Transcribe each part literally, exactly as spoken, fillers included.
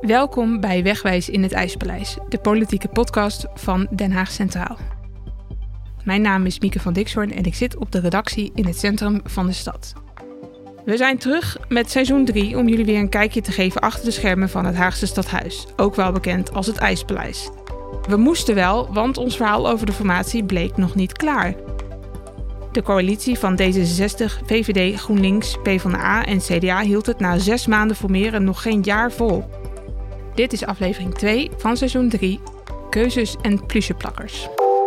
Welkom bij Wegwijs in het IJspaleis, de politieke podcast van Den Haag Centraal. Mijn naam is Mieke van Dixhoorn en ik zit op de redactie in het centrum van de stad. We zijn terug met seizoen drie om jullie weer een kijkje te geven achter de schermen van het Haagse stadhuis, ook wel bekend als het IJspaleis. We moesten wel, want ons verhaal over de formatie bleek nog niet klaar. De coalitie van D zesenzestig, V V D, GroenLinks, PvdA en C D A hield het na zes maanden formeren nog geen jaar vol. Dit is aflevering twee van seizoen drie, Keuzes en Plucheplakkers.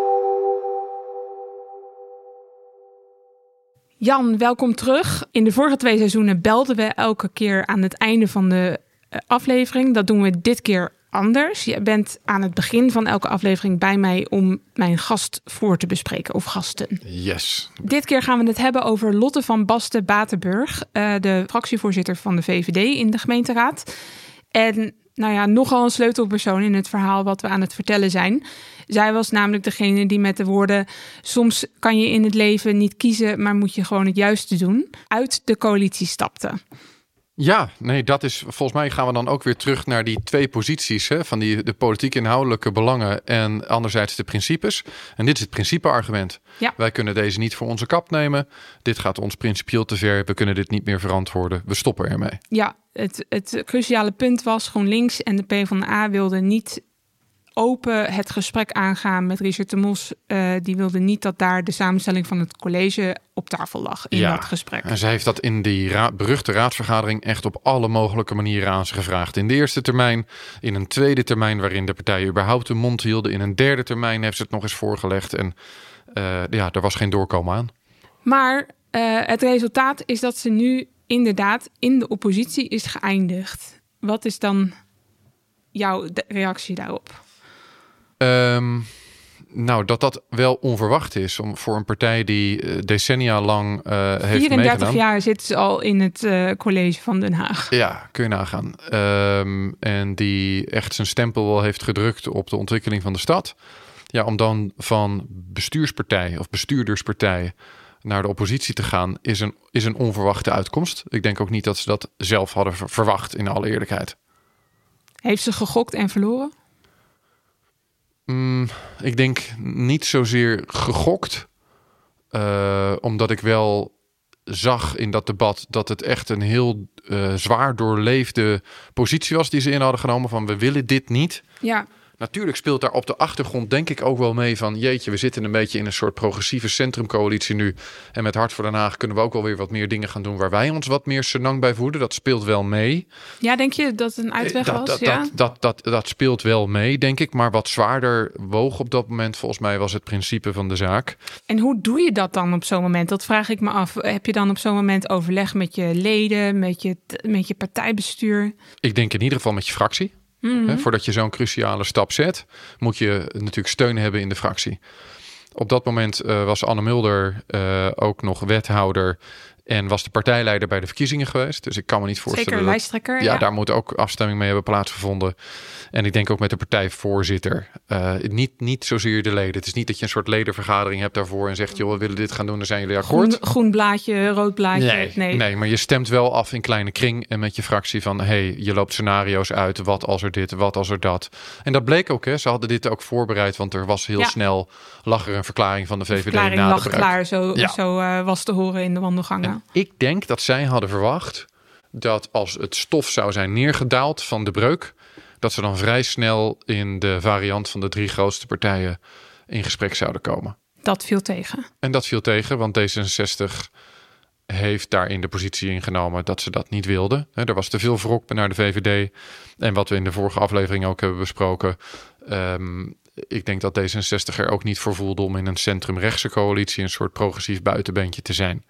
Jan, welkom terug. In de vorige twee seizoenen belden we elke keer aan het einde van de aflevering. Dat doen we dit keer anders. Je bent aan het begin van elke aflevering bij mij om mijn gast voor te bespreken, of gasten. Yes. Dit keer gaan we het hebben over Lotte van Basten-Batenburg, uh, de fractievoorzitter van de V V D in de gemeenteraad. En nou ja, nogal een sleutelpersoon in het verhaal wat we aan het vertellen zijn. Zij was namelijk degene die met de woorden: soms kan je in het leven niet kiezen, maar moet je gewoon het juiste doen, uit de coalitie stapte. Ja, nee, dat is volgens mij gaan we dan ook weer terug naar die twee posities, hè, van die de politiek inhoudelijke belangen en anderzijds de principes. En dit is het principeargument. Ja. Wij kunnen deze niet voor onze kap nemen. Dit gaat ons principieel te ver. We kunnen dit niet meer verantwoorden. We stoppen ermee. Ja, het, het cruciale punt was: GroenLinks en de PvdA wilden niet open het gesprek aangaan met Richard de Mos. Uh, die wilde niet dat daar de samenstelling van het college op tafel lag in ja, dat gesprek. En zij heeft dat in die ra- beruchte raadsvergadering echt op alle mogelijke manieren aan ze gevraagd. In de eerste termijn, in een tweede termijn waarin de partijen überhaupt de mond hielden. In een derde termijn heeft ze het nog eens voorgelegd. En uh, ja, er was geen doorkomen aan. Maar uh, het resultaat is dat ze nu inderdaad in de oppositie is geëindigd. Wat is dan jouw reactie daarop? Um, nou, dat dat wel onverwacht is om voor een partij die uh, decennia lang uh, heeft meegedaan. vierendertig jaar zitten ze al in het uh, college van Den Haag. Ja, kun je nagaan. Um, en die echt zijn stempel wel heeft gedrukt op de ontwikkeling van de stad. Ja, om dan van bestuurspartij of bestuurderspartij naar de oppositie te gaan, is een, is een onverwachte uitkomst. Ik denk ook niet dat ze dat zelf hadden verwacht, in alle eerlijkheid. Heeft ze gegokt en verloren? Mm, ik denk niet zozeer gegokt. Uh, omdat ik wel zag in dat debat dat het echt een heel uh, zwaar doorleefde positie was die ze in hadden genomen. Van we willen dit niet. Ja. Natuurlijk speelt daar op de achtergrond denk ik ook wel mee van jeetje, we zitten een beetje in een soort progressieve centrumcoalitie nu. En met Hart voor Den Haag kunnen we ook wel weer wat meer dingen gaan doen waar wij ons wat meer senang bij voeden. Dat speelt wel mee. Ja, denk je dat het een uitweg dat, was? Dat, ja? dat, dat, dat, dat speelt wel mee, denk ik. Maar wat zwaarder woog op dat moment volgens mij was het principe van de zaak. En hoe doe je dat dan op zo'n moment? Dat vraag ik me af. Heb je dan op zo'n moment overleg met je leden, met je, met je partijbestuur? Ik denk in ieder geval met je fractie. Mm-hmm. He, voordat je zo'n cruciale stap zet, moet je natuurlijk steun hebben in de fractie. Op dat moment uh, was Anne Mulder uh, ook nog wethouder en was de partijleider bij de verkiezingen geweest. Dus ik kan me niet voorstellen. Zeker, dat, lijsttrekker. Ja, ja, daar moet ook afstemming mee hebben plaatsgevonden. En ik denk ook met de partijvoorzitter. Uh, niet, niet zozeer de leden. Het is niet dat je een soort ledenvergadering hebt daarvoor en zegt, joh, we willen dit gaan doen, dan zijn jullie akkoord. Groen, groen blaadje, rood blaadje. Nee, nee. nee, maar je stemt wel af in kleine kring en met je fractie van, hey, je loopt scenario's uit. Wat als er dit, wat als er dat. En dat bleek ook, hè. Ze hadden dit ook voorbereid, want er was heel ja. snel, lag er een verklaring van de V V D. De verklaring na lag de klaar, zo, ja. zo uh, was te horen in de wandelgangen. En ik denk dat zij hadden verwacht dat als het stof zou zijn neergedaald van de breuk, dat ze dan vrij snel in de variant van de drie grootste partijen in gesprek zouden komen. Dat viel tegen. En dat viel tegen, want D zesenzestig heeft daarin de positie ingenomen dat ze dat niet wilden. Er was te veel wrok naar de V V D. En wat we in de vorige aflevering ook hebben besproken, Um, ik denk dat D zesenzestig er ook niet voor voelde om in een centrumrechtse coalitie een soort progressief buitenbeentje te zijn.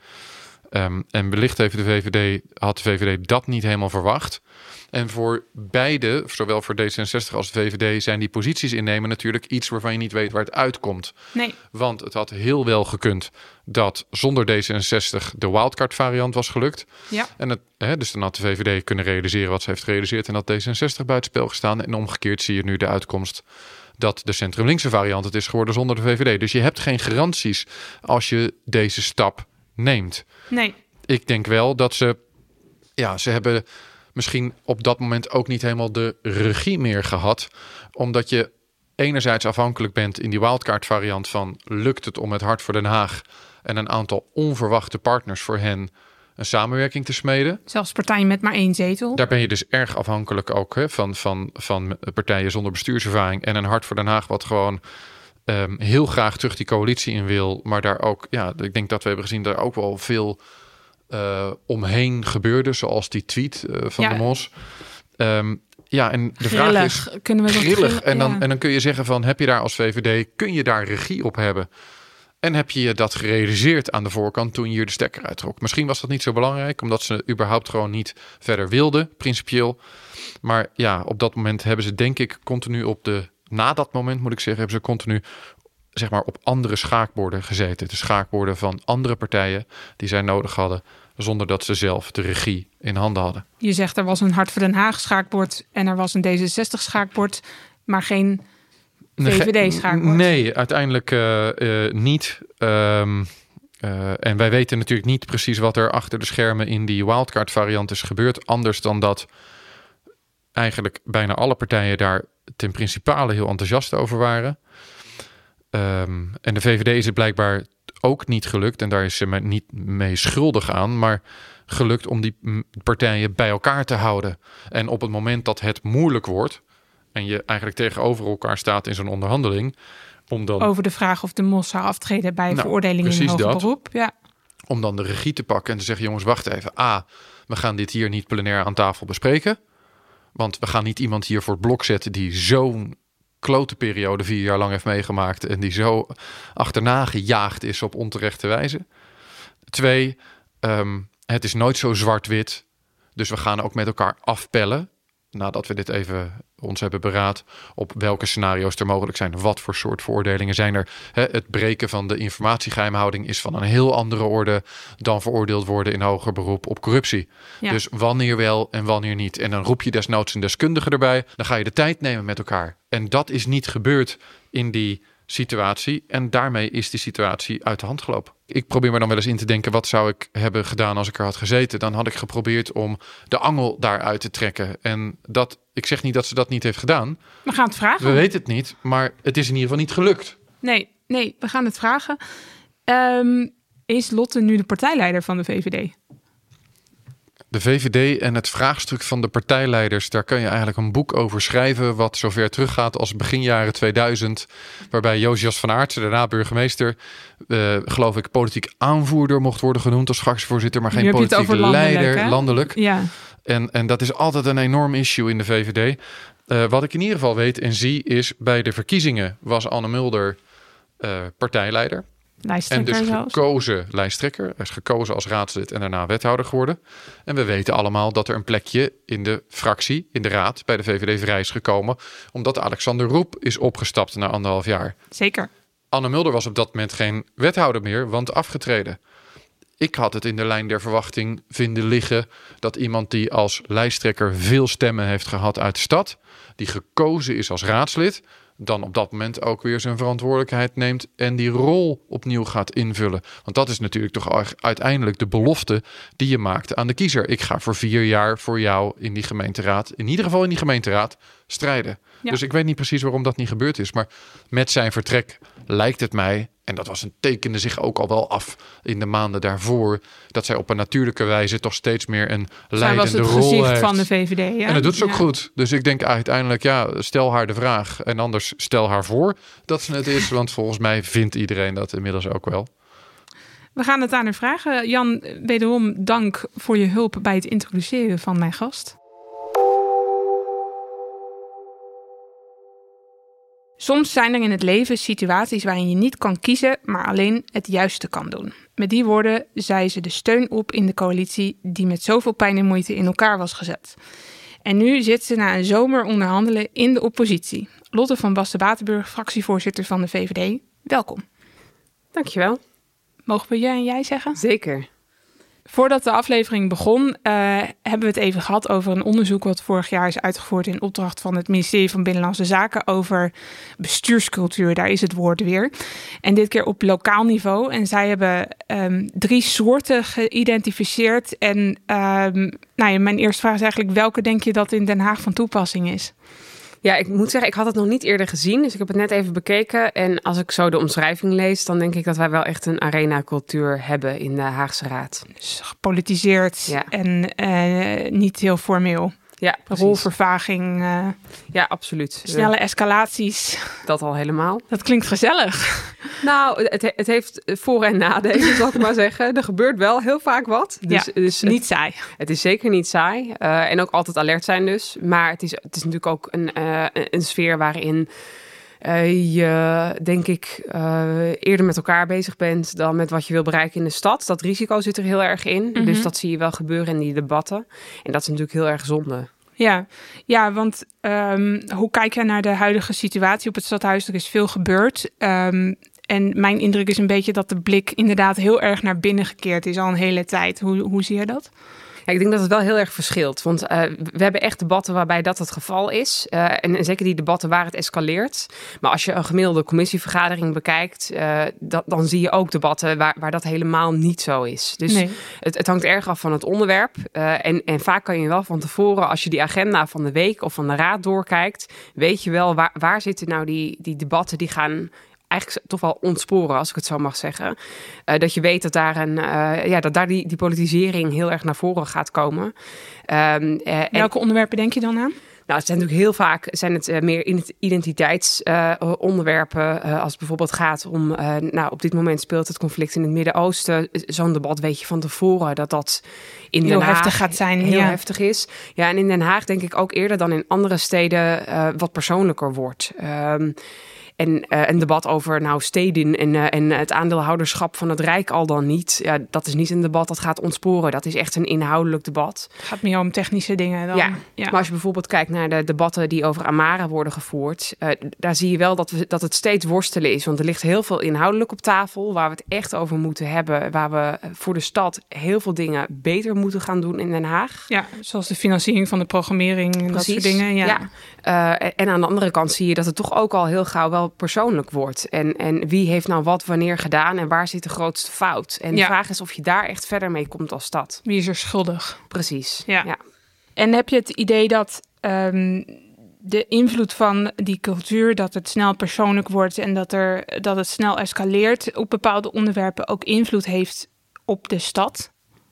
Um, en wellicht heeft de V V D, had de V V D dat niet helemaal verwacht. En voor beide, zowel voor D zesenzestig als de V V D, zijn die posities innemen natuurlijk iets waarvan je niet weet waar het uitkomt. Nee. Want het had heel wel gekund dat zonder D zesenzestig de wildcard variant was gelukt. Ja. En het, hè, dus dan had de V V D kunnen realiseren wat ze heeft gerealiseerd en had D zesenzestig buitenspel gestaan. En omgekeerd zie je nu de uitkomst dat de centrum-linkse variant het is geworden zonder de V V D. Dus je hebt geen garanties als je deze stap neemt. Nee. Ik denk wel dat ze, ja, ze hebben misschien op dat moment ook niet helemaal de regie meer gehad. Omdat je enerzijds afhankelijk bent in die wildcard variant van lukt het om met Hart voor Den Haag en een aantal onverwachte partners voor hen een samenwerking te smeden. Zelfs partijen met maar één zetel. Daar ben je dus erg afhankelijk ook hè, van, van, van partijen zonder bestuurservaring en een Hart voor Den Haag wat gewoon um, heel graag terug die coalitie in wil. Maar daar ook, ja, ik denk dat we hebben gezien daar ook wel veel uh, omheen gebeurde, zoals die tweet uh, van ja. de Mos. Um, ja, en de grillig. vraag is Kunnen we dat grillig. grillig? En dan, ja. en dan kun je zeggen van, heb je daar als V V D, kun je daar regie op hebben? En heb je je dat gerealiseerd aan de voorkant toen je hier de stekker uittrok? Misschien was dat niet zo belangrijk, omdat ze überhaupt gewoon niet verder wilden, principieel. Maar ja, op dat moment hebben ze denk ik continu op de... Na dat moment moet ik zeggen, hebben ze continu zeg maar op andere schaakborden gezeten. De schaakborden van andere partijen die zij nodig hadden, zonder dat ze zelf de regie in handen hadden. Je zegt er was een Hart voor Den Haag schaakbord en er was een D zesenzestig schaakbord, maar geen V V D-schaakbord. Nee, uiteindelijk uh, uh, niet. Um, uh, en wij weten natuurlijk niet precies wat er achter de schermen in die wildcard variant is gebeurd. Anders dan dat eigenlijk bijna alle partijen daar ten principale heel enthousiast over waren. Um, en de V V D is het blijkbaar ook niet gelukt. En daar is ze niet mee schuldig aan. Maar gelukt om die partijen bij elkaar te houden. En op het moment dat het moeilijk wordt en je eigenlijk tegenover elkaar staat in zo'n onderhandeling, om dan over de vraag of de Mos zou aftreden bij nou, veroordeling in hoger dat. beroep. Ja. Om dan de regie te pakken en te zeggen, jongens, wacht even. A, we gaan dit hier niet plenair aan tafel bespreken. Want we gaan niet iemand hier voor het blok zetten die zo'n klote periode vier jaar lang heeft meegemaakt en die zo achterna gejaagd is op onterechte wijze. Twee, um, het is nooit zo zwart-wit. Dus we gaan ook met elkaar afpellen, nadat we dit even ons hebben beraad, op welke scenario's er mogelijk zijn. Wat voor soort veroordelingen zijn er? He, het breken van de informatiegeheimhouding is van een heel andere orde dan veroordeeld worden in hoger beroep op corruptie. Ja. Dus wanneer wel en wanneer niet. En dan roep je desnoods een deskundige erbij. Dan ga je de tijd nemen met elkaar. En dat is niet gebeurd in die situatie. En daarmee is die situatie uit de hand gelopen. Ik probeer me dan wel eens in te denken, wat zou ik hebben gedaan als ik er had gezeten? Dan had ik geprobeerd om de angel daaruit te trekken. En dat, ik zeg niet dat ze dat niet heeft gedaan. We gaan het vragen. We weten het niet, maar het is in ieder geval niet gelukt. Nee, nee, we gaan het vragen. Um, is Lotte nu de partijleider van de V V D? De V V D en het vraagstuk van de partijleiders, daar kan je eigenlijk een boek over schrijven wat zover teruggaat als begin jaren tweeduizend, waarbij Josias van Aartsen, daarna burgemeester, uh, geloof ik politiek aanvoerder mocht worden genoemd als fractievoorzitter, maar geen politiek leider, landelijk. landelijk. Ja. En, en dat is altijd een enorm issue in de V V D. Uh, wat ik in ieder geval weet en zie is, bij de verkiezingen was Anne Mulder uh, partijleider. En dus gekozen zelfs. lijsttrekker. Hij is gekozen als raadslid en daarna wethouder geworden. En we weten allemaal dat er een plekje in de fractie, in de raad, bij de V V D vrij is gekomen. Omdat Alexander Roep is opgestapt na anderhalf jaar. Zeker. Anne Mulder was op dat moment geen wethouder meer, want afgetreden. Ik had het in de lijn der verwachting vinden liggen dat iemand die als lijsttrekker veel stemmen heeft gehad uit de stad, die gekozen is als raadslid, dan op dat moment ook weer zijn verantwoordelijkheid neemt en die rol opnieuw gaat invullen. Want dat is natuurlijk toch uiteindelijk de belofte die je maakt aan de kiezer. Ik ga voor vier jaar voor jou in die gemeenteraad, in ieder geval in die gemeenteraad, strijden. Ja. Dus ik weet niet precies waarom dat niet gebeurd is. Maar met zijn vertrek lijkt het mij, en dat was een tekende zich ook al wel af in de maanden daarvoor, dat zij op een natuurlijke wijze toch steeds meer een leidende rol heeft. Zij was het gezicht van de V V D. Ja? En dat doet ze ook ja. goed. Dus ik denk uiteindelijk, ja, stel haar de vraag. En anders stel haar voor dat ze het is. Want volgens mij vindt iedereen dat inmiddels ook wel. We gaan het aan haar vragen. Jan, wederom dank voor je hulp bij het introduceren van mijn gast. Soms zijn er in het leven situaties waarin je niet kan kiezen, maar alleen het juiste kan doen. Met die woorden zei ze de steun op in de coalitie die met zoveel pijn en moeite in elkaar was gezet. En nu zit ze na een zomer onderhandelen in de oppositie. Lotte van Basten-Batenburg, fractievoorzitter van de V V D. Welkom. Dankjewel. Mogen we jij en jij zeggen? Zeker. Voordat de aflevering begon, uh, hebben we het even gehad over een onderzoek wat vorig jaar is uitgevoerd in opdracht van het ministerie van Binnenlandse Zaken over bestuurscultuur. Daar is het woord weer. En dit keer op lokaal niveau. En zij hebben um, drie soorten geïdentificeerd. En um, nou ja, mijn eerste vraag is eigenlijk, welke denk je dat in Den Haag van toepassing is? Ja, ik moet zeggen, ik had het nog niet eerder gezien. Dus ik heb het net even bekeken. En als ik zo de omschrijving lees, dan denk ik dat wij wel echt een arena-cultuur hebben in de Haagse Raad. Dus gepolitiseerd ja. en uh, niet heel formeel. Ja, rolvervaging. Uh, ja, absoluut. Snelle escalaties. Dat al helemaal. Dat klinkt gezellig. Nou, het, het heeft voor- en nadelen, zal ik maar zeggen. Er gebeurt wel heel vaak wat. Dus, ja, dus niet het, saai. Het is zeker niet saai. Uh, en ook altijd alert zijn dus. Maar het is, het is natuurlijk ook een, uh, een sfeer waarin uh, je, denk ik, uh, eerder met elkaar bezig bent dan met wat je wil bereiken in de stad. Dat risico zit er heel erg in. Mm-hmm. Dus dat zie je wel gebeuren in die debatten. En dat is natuurlijk heel erg zonde. Ja, ja, want um, hoe kijk jij naar de huidige situatie op het stadhuis? Er is veel gebeurd. Um, en mijn indruk is een beetje dat de blik inderdaad heel erg naar binnen gekeerd is al een hele tijd. Hoe, hoe zie je dat? Ja, ik denk dat het wel heel erg verschilt. Want uh, we hebben echt debatten waarbij dat het geval is. Uh, en, en zeker die debatten waar het escaleert. Maar als je een gemiddelde commissievergadering bekijkt, Uh, dat, dan zie je ook debatten waar, waar dat helemaal niet zo is. Dus nee. het, het hangt erg af van het onderwerp. Uh, en, en vaak kan je wel van tevoren, als je die agenda van de week of van de raad doorkijkt, weet je wel waar, waar zitten nou die, die debatten die gaan eigenlijk toch wel ontsporen, als ik het zo mag zeggen. Uh, dat je weet dat daar, een, uh, ja, dat daar die, die politisering heel erg naar voren gaat komen. Um, uh, Welke en, onderwerpen denk je dan aan? Nou, het zijn natuurlijk heel vaak zijn het uh, meer identiteitsonderwerpen. Uh, uh, als het bijvoorbeeld gaat om, uh, nou, op dit moment speelt het conflict in het Midden-Oosten. Zo'n debat weet je van tevoren dat dat in Den heel Haag heftig gaat zijn. Heel ja. heftig is. Ja, en in Den Haag denk ik ook eerder dan in andere steden uh, wat persoonlijker wordt. Um, En uh, een debat over nou, steden en, uh, en het aandeelhouderschap van het Rijk al dan niet. Ja, dat is niet een debat dat gaat ontsporen. Dat is echt een inhoudelijk debat. Het gaat meer om technische dingen dan. Ja, ja. Maar als je bijvoorbeeld kijkt naar de debatten die over Amara worden gevoerd, Uh, daar zie je wel dat, we, dat het steeds worstelen is. Want er ligt heel veel inhoudelijk op tafel waar we het echt over moeten hebben. Waar we voor de stad heel veel dingen beter moeten gaan doen in Den Haag. Ja, zoals de financiering van de programmering en dat soort dingen. Ja. ja. Uh, en aan de andere kant zie je dat het toch ook al heel gauw wel persoonlijk wordt. En, en wie heeft nou wat wanneer gedaan en waar zit de grootste fout? En ja. de vraag is of je daar echt verder mee komt als stad. Wie is er schuldig? Precies, ja. ja. En heb je het idee dat um, de invloed van die cultuur, dat het snel persoonlijk wordt en dat, er, dat het snel escaleert op bepaalde onderwerpen ook invloed heeft op de stad?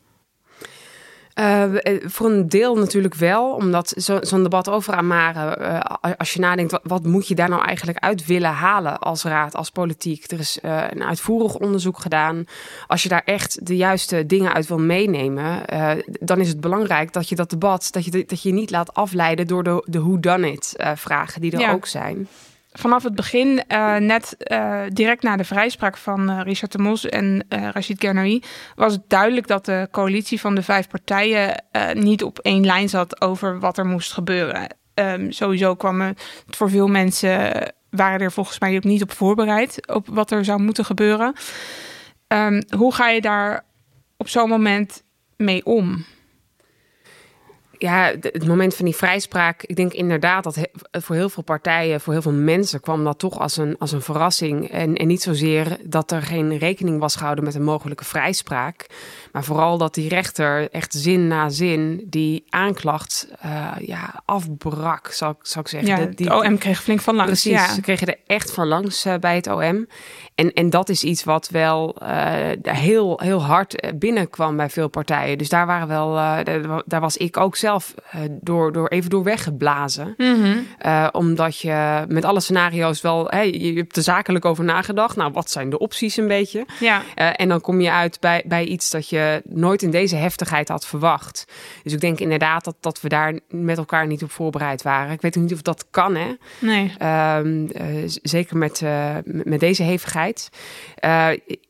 Uh, voor een deel natuurlijk wel, omdat zo, zo'n debat over Amara, uh, als je nadenkt, wat, wat moet je daar nou eigenlijk uit willen halen als raad, als politiek? Er is uh, een uitvoerig onderzoek gedaan. Als je daar echt de juiste dingen uit wil meenemen, uh, dan is het belangrijk dat je dat debat, dat je, dat je niet laat afleiden door de, de whodunit uh, vragen die er ja. ook zijn. Vanaf het begin, uh, net uh, direct na de vrijspraak van uh, Richard de Mos en uh, Rachid Ghernouchi, was het duidelijk dat de coalitie van de vijf partijen uh, niet op één lijn zat over wat er moest gebeuren. Um, sowieso kwamen het voor veel mensen, waren er volgens mij ook niet op voorbereid op wat er zou moeten gebeuren. Um, hoe ga je daar op zo'n moment mee om? Ja, het moment van die vrijspraak, ik denk inderdaad dat voor heel veel partijen, voor heel veel mensen kwam dat toch als een, als een verrassing. En, en niet zozeer dat er geen rekening was gehouden met een mogelijke vrijspraak. Maar vooral dat die rechter echt zin na zin die aanklacht uh, ja, afbrak, zou, zou ik zeggen. Ja, de, die, het O M kreeg flink van langs. Precies, ja. ze kregen er echt van langs uh, bij het O M. En, en dat is iets wat wel uh, heel, heel hard binnenkwam bij veel partijen. Dus daar waren wel, uh, daar, daar was ik ook zelf uh, door, door even door weggeblazen. Mm-hmm. Uh, omdat je met alle scenario's wel, hey, je hebt er zakelijk over nagedacht. Nou, wat zijn de opties een beetje? Ja. Uh, en dan kom je uit bij, bij iets dat je nooit in deze heftigheid had verwacht. Dus ik denk inderdaad dat, dat we daar met elkaar niet op voorbereid waren. Ik weet niet of dat kan, hè? Nee. Uh, uh, zeker met, uh, met deze hevigheid. Uh,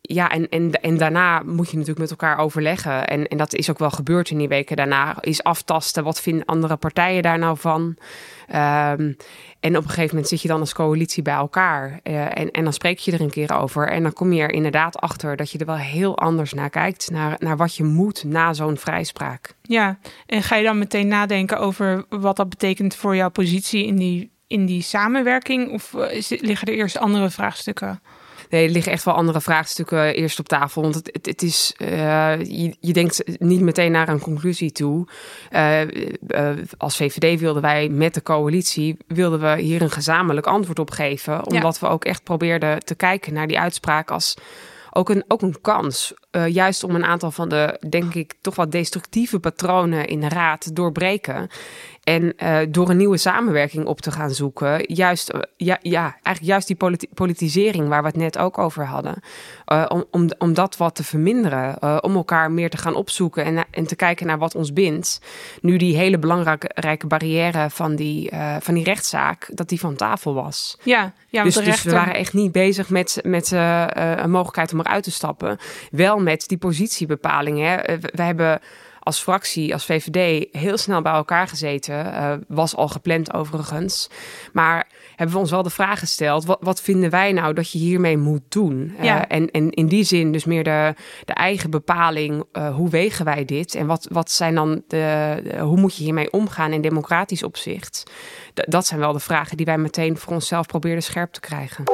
Ja, en, en, en daarna moet je natuurlijk met elkaar overleggen. En, en dat is ook wel gebeurd in die weken daarna. Is aftasten, wat vinden andere partijen daar nou van? Um, en op een gegeven moment zit je dan als coalitie bij elkaar. Uh, en, en dan spreek je er een keer over. En dan kom je er inderdaad achter dat je er wel heel anders naar kijkt. Naar, naar wat je moet na zo'n vrijspraak. Ja, en ga je dan meteen nadenken over wat dat betekent voor jouw positie in die, in die samenwerking? Of is, liggen er eerst andere vraagstukken? Nee, er liggen echt wel andere vraagstukken eerst op tafel. Want het, het, het is, uh, je, je denkt niet meteen naar een conclusie toe. Uh, uh, als V V D wilden wij met de coalitie, wilden we hier een gezamenlijk antwoord op geven. Omdat ja. we ook echt probeerden te kijken naar die uitspraak als ook een, ook een kans. Uh, juist om een aantal van de, denk ik, toch wat destructieve patronen in de raad te doorbreken. En uh, door een nieuwe samenwerking op te gaan zoeken. Juist, uh, ja, ja, eigenlijk juist die politi- politisering waar we het net ook over hadden. Uh, om, om, om dat wat te verminderen. Uh, om elkaar meer te gaan opzoeken en, en te kijken naar wat ons bindt. Nu die hele belangrijke barrière van die, uh, van die rechtszaak, dat die van tafel was. Ja, ja dus, de rechter... dus we waren echt niet bezig met, met uh, een mogelijkheid om eruit te stappen. Wel met die positiebepalingen. Hè. We hebben als fractie, als V V D, heel snel bij elkaar gezeten. Uh, was al gepland overigens. Maar hebben we ons wel de vraag gesteld, wat, wat vinden wij nou dat je hiermee moet doen? Ja. Uh, en, en in die zin dus meer de, de eigen bepaling, uh, hoe wegen wij dit? En wat, wat zijn dan de, de, hoe moet je hiermee omgaan in democratisch opzicht? D- dat zijn wel de vragen die wij meteen voor onszelf probeerden scherp te krijgen.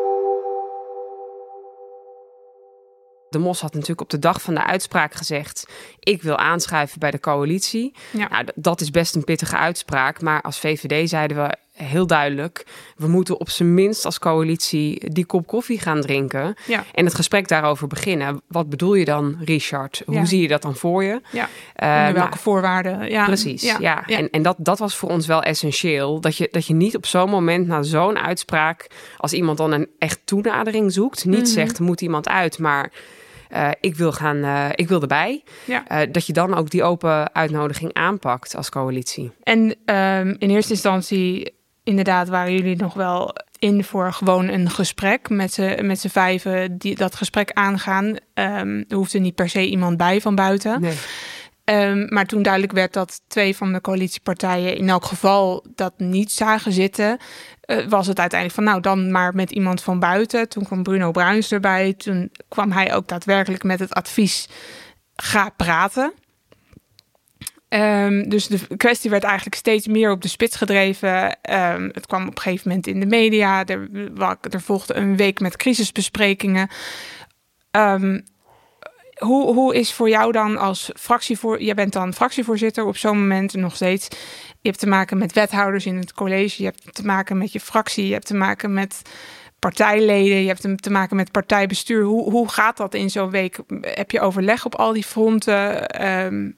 De Mos had natuurlijk op de dag van de uitspraak gezegd, ik wil aanschuiven bij de coalitie. Ja. Nou, d- dat is best een pittige uitspraak. Maar als V V D zeiden we heel duidelijk, we moeten op zijn minst als coalitie die kop koffie gaan drinken. Ja. En het gesprek daarover beginnen. Wat bedoel je dan, Richard? Hoe ja. zie je dat dan voor je? Ja. Uh, welke nou, voorwaarden? Ja. Precies, ja. ja. ja. En, en dat, dat was voor ons wel essentieel. Dat je, dat je niet op zo'n moment na zo'n uitspraak, als iemand dan een echt toenadering zoekt, niet mm-hmm. zegt, er moet iemand uit, maar Uh, ik wil gaan, uh, ik wil erbij. Ja. Uh, dat je dan ook die open uitnodiging aanpakt als coalitie. En um, in eerste instantie, inderdaad, waren jullie nog wel in voor gewoon een gesprek met z'n, met z'n vijven die dat gesprek aangaan. Um, er hoefde niet per se iemand bij van buiten. Nee. Um, maar toen duidelijk werd dat twee van de coalitiepartijen in elk geval dat niet zagen zitten, uh, was het uiteindelijk van nou dan maar met iemand van buiten. Toen kwam Bruno Bruins erbij. Toen kwam hij ook daadwerkelijk met het advies, ga praten. Um, dus de kwestie werd eigenlijk steeds meer op de spits gedreven. Um, het kwam op een gegeven moment in de media. Er, er volgde een week met crisisbesprekingen. Um, Hoe, hoe is voor jou dan als fractievoorzitter, jij bent dan fractievoorzitter op zo'n moment nog steeds. Je hebt te maken met wethouders in het college. Je hebt te maken met je fractie. Je hebt te maken met partijleden. Je hebt te maken met partijbestuur. Hoe, hoe gaat dat in zo'n week? Heb je overleg op al die fronten? Um...